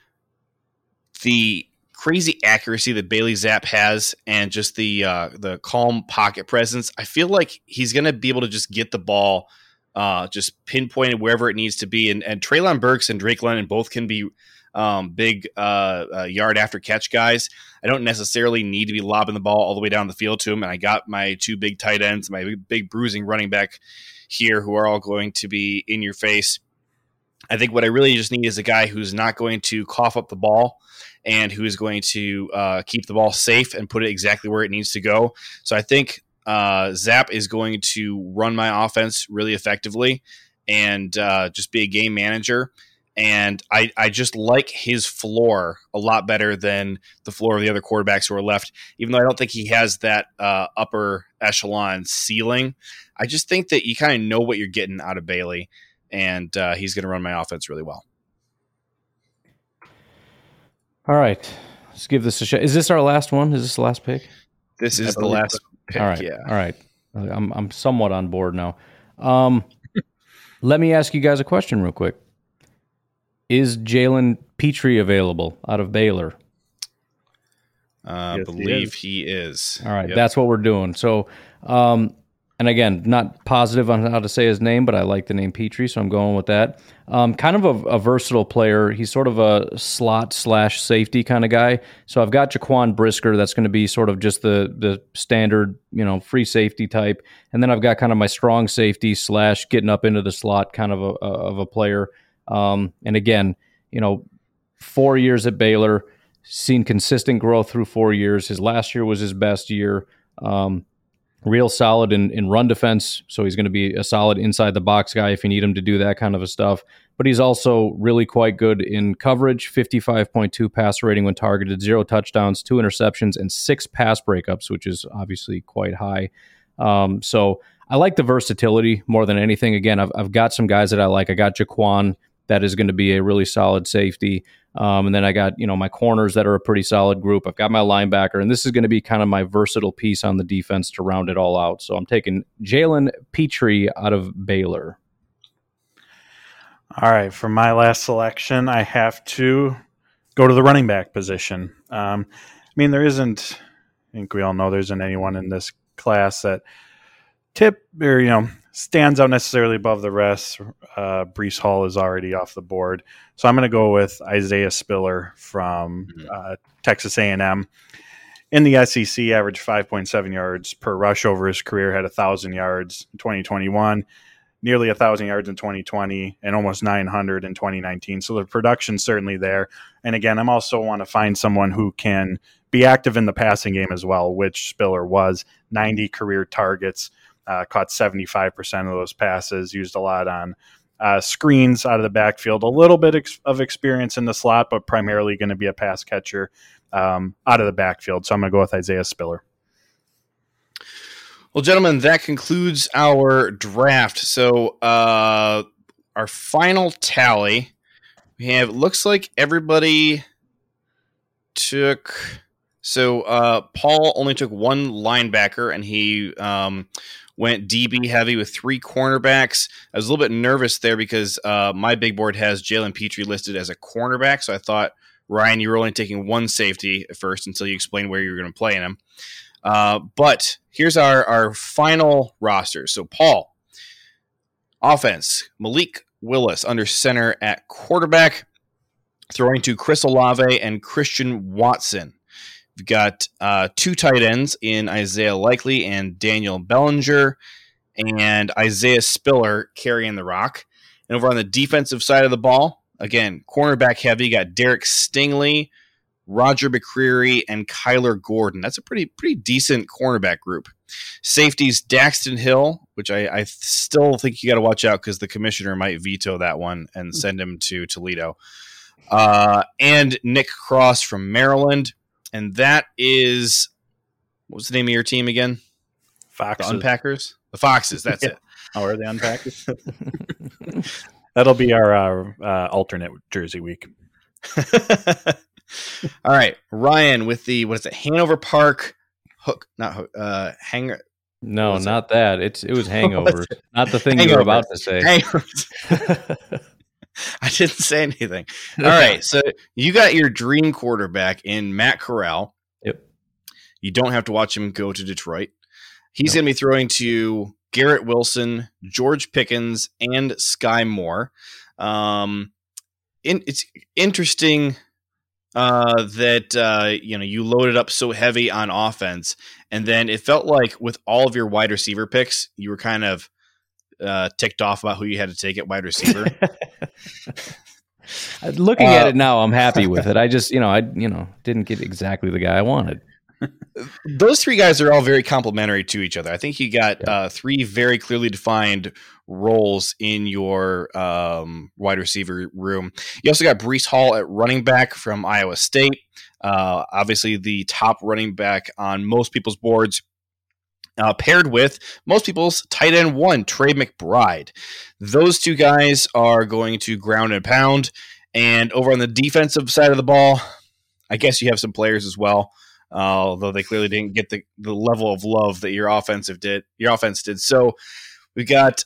the crazy accuracy that Bailey Zapp has and just the calm pocket presence, I feel like he's going to be able to just get the ball just pinpointed wherever it needs to be. And Treylon Burks and Drake London both can be big yard after catch guys. I don't necessarily need to be lobbing the ball all the way down the field to him. And I got my 2 big tight ends, my big bruising running back here, who are all going to be in your face. I think what I really just need is a guy who's not going to cough up the ball and who is going to keep the ball safe and put it exactly where it needs to go. So I think Zap is going to run my offense really effectively and just be a game manager. And I just like his floor a lot better than the floor of the other quarterbacks who are left, even though I don't think he has that upper echelon ceiling. I just think that you kind of know what you're getting out of Bailey, and he's going to run my offense really well. All right. Let's give this a shot. Is this our last one? Is this the last pick? This is the last pick, all right. Yeah. All right. I'm somewhat on board now. Let me ask you guys a question real quick. Is Jalen Petrie available out of Baylor? I believe he is. All right, That's what we're doing. So, and again, not positive on how to say his name, but I like the name Petrie, so I'm going with that. Kind of a versatile player. He's sort of a slot/safety kind of guy. So I've got Jaquan Brisker. That's going to be sort of just the standard, free safety type. And then I've got kind of my strong safety / getting up into the slot kind of a player. And again, 4 years at Baylor, seen consistent growth through 4 years. His last year was his best year. Real solid in run defense, so he's going to be a solid inside the box guy if you need him to do that kind of a stuff. But he's also really quite good in coverage, 55.2 passer rating when targeted, 0 touchdowns, 2 interceptions, and 6 pass breakups, which is obviously quite high. So I like the versatility more than anything. Again, I've got some guys that I like. I got Jaquan, that is going to be a really solid safety. And then I got, my corners that are a pretty solid group. I've got my linebacker, and this is going to be kind of my versatile piece on the defense to round it all out. So I'm taking Jalen Petrie out of Baylor. All right, for my last selection, I have to go to the running back position. There isn't, I think we all know there isn't anyone in this class that stands out necessarily above the rest. Breece Hall is already off the board. So I'm going to go with Isaiah Spiller from Texas A&M. In the SEC, averaged 5.7 yards per rush over his career, had 1,000 yards in 2021, nearly 1,000 yards in 2020, and almost 900 in 2019. So the production's certainly there. And again, I'm also want to find someone who can be active in the passing game as well, which Spiller was. 90 career targets. Caught 75% of those passes, used a lot on screens out of the backfield, a little bit of experience in the slot, but primarily going to be a pass catcher out of the backfield. So I'm going to go with Isaiah Spiller. Well, gentlemen, that concludes our draft. So our final tally, we have, looks like everybody took... So Paul only took 1 linebacker, and he went DB heavy with 3 cornerbacks. I was a little bit nervous there because my big board has Jalen Petrie listed as a cornerback, so I thought, Ryan, you were only taking 1 safety at first until you explained where you were going to play in him. But here's our final roster. So Paul, offense, Malik Willis under center at quarterback, throwing to Chris Olave and Christian Watson. We've got 2 tight ends in Isaiah Likely and Daniel Bellinger, and Isaiah Spiller carrying the rock. And over on the defensive side of the ball, again, cornerback heavy, you got Derek Stingley, Roger McCreary, and Kyler Gordon. That's a pretty decent cornerback group. Safeties, Daxton Hill, which I still think you got to watch out because the commissioner might veto that one and send him to Toledo. And Nick Cross from Maryland. And that is, what's the name of your team again? Foxes. The Unpackers? The Foxes, that's it. Oh, are they Unpackers? That'll be our alternate Jersey week. All right, Ryan with the, what is it, Hanover Park hook, not hook, hanger. No, not that. It was hangovers. Not the thing you were about to say. I didn't say anything. All right, so you got your dream quarterback in Matt Corral. Yep. You don't have to watch him go to Detroit. He's going to be throwing to Garrett Wilson, George Pickens, and Sky Moore. it's interesting that you loaded up so heavy on offense, and then it felt like with all of your wide receiver picks, you were kind of ticked off about who you had to take at wide receiver. Looking at it now, I'm happy with it. I just, didn't get exactly the guy I wanted. Those three guys are all very complementary to each other. I think you got three very clearly defined roles in your wide receiver room. You also got Breece Hall at running back from Iowa State. Obviously the top running back on most people's boards, paired with most people's tight end one, Trey McBride. Those two guys are going to ground and pound. And over on the defensive side of the ball, I guess you have some players as well. Although they clearly didn't get the level of love that your offense did. So we got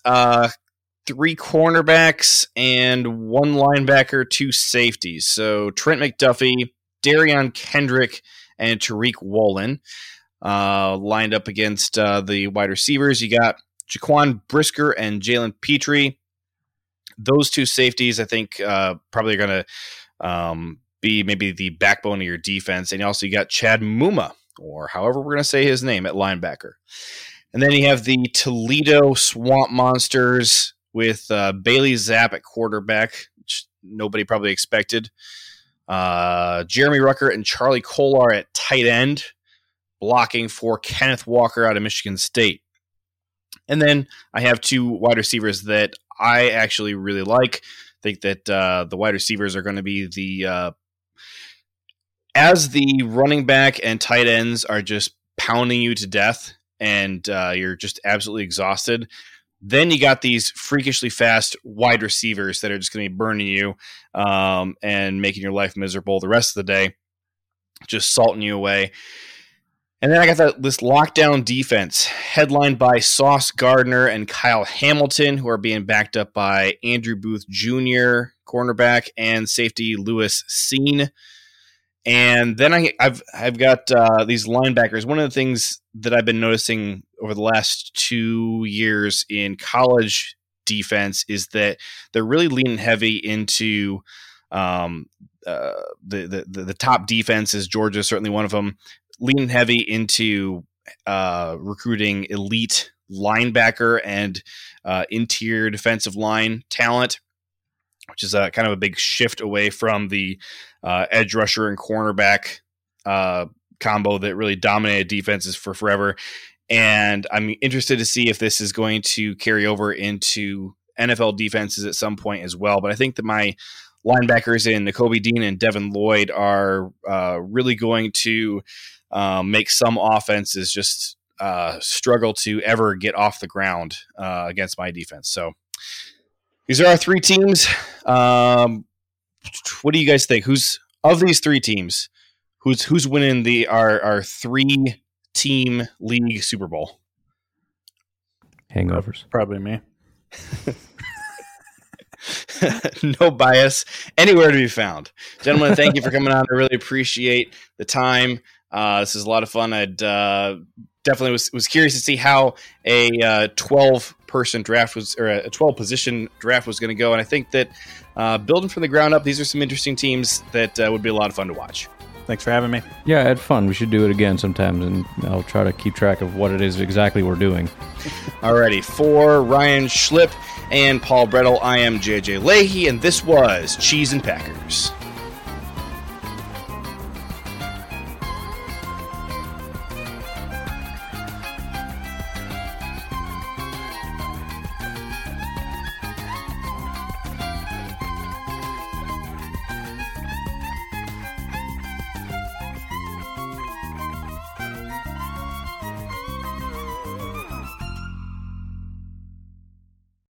3 cornerbacks and 1 linebacker, 2 safeties. So Trent McDuffie, Darion Kendrick, and Tariq Woolen lined up against the wide receivers. You got Jaquan Brisker and Jalen Petrie. Those 2 safeties, I think, probably are going to be maybe the backbone of your defense. And also you got Chad Muma, or however we're going to say his name, at linebacker. And then you have the Toledo Swamp Monsters with Bailey Zapp at quarterback, which nobody probably expected. Jeremy Rucker and Charlie Kolar at tight end, blocking for Kenneth Walker out of Michigan State. And then I have 2 wide receivers that I actually really like. I think that the wide receivers are going to be the as the running back and tight ends are just pounding you to death and you're just absolutely exhausted, then you got these freakishly fast wide receivers that are just going to be burning you and making your life miserable the rest of the day, just salting you away. And then I got this lockdown defense headlined by Sauce Gardner and Kyle Hamilton, who are being backed up by Andrew Booth Jr., cornerback, and safety Lewis Seen. And then I've got these linebackers. One of the things that I've been noticing over the last 2 years in college defense is that they're really leaning heavy into the top defenses. Georgia, certainly one of them, leaning heavy into recruiting elite linebacker and interior defensive line talent, which is kind of a big shift away from the edge rusher and cornerback combo that really dominated defenses for forever. And I'm interested to see if this is going to carry over into NFL defenses at some point as well. But I think that my linebackers in Nakobe Dean and Devin Lloyd are really going to make some offenses just struggle to ever get off the ground against my defense. So these are our 3 teams. What do you guys think? Who's of these 3 teams? Who's winning our 3-team league Super Bowl? Hangovers. Probably me. No bias anywhere to be found. Gentlemen, thank you for coming on. I really appreciate the time. This is a lot of fun. I'd definitely was curious to see how a 12-person draft was, or a 12-position draft was going to go. And I think that building from the ground up, these are some interesting teams that would be a lot of fun to watch. Thanks for having me. Yeah, I had fun. We should do it again sometimes, and I'll try to keep track of what it is exactly we're doing. Alrighty, for Ryan Schlip and Paul Brettel, I am JJ Leahy, and this was Cheese and Packers.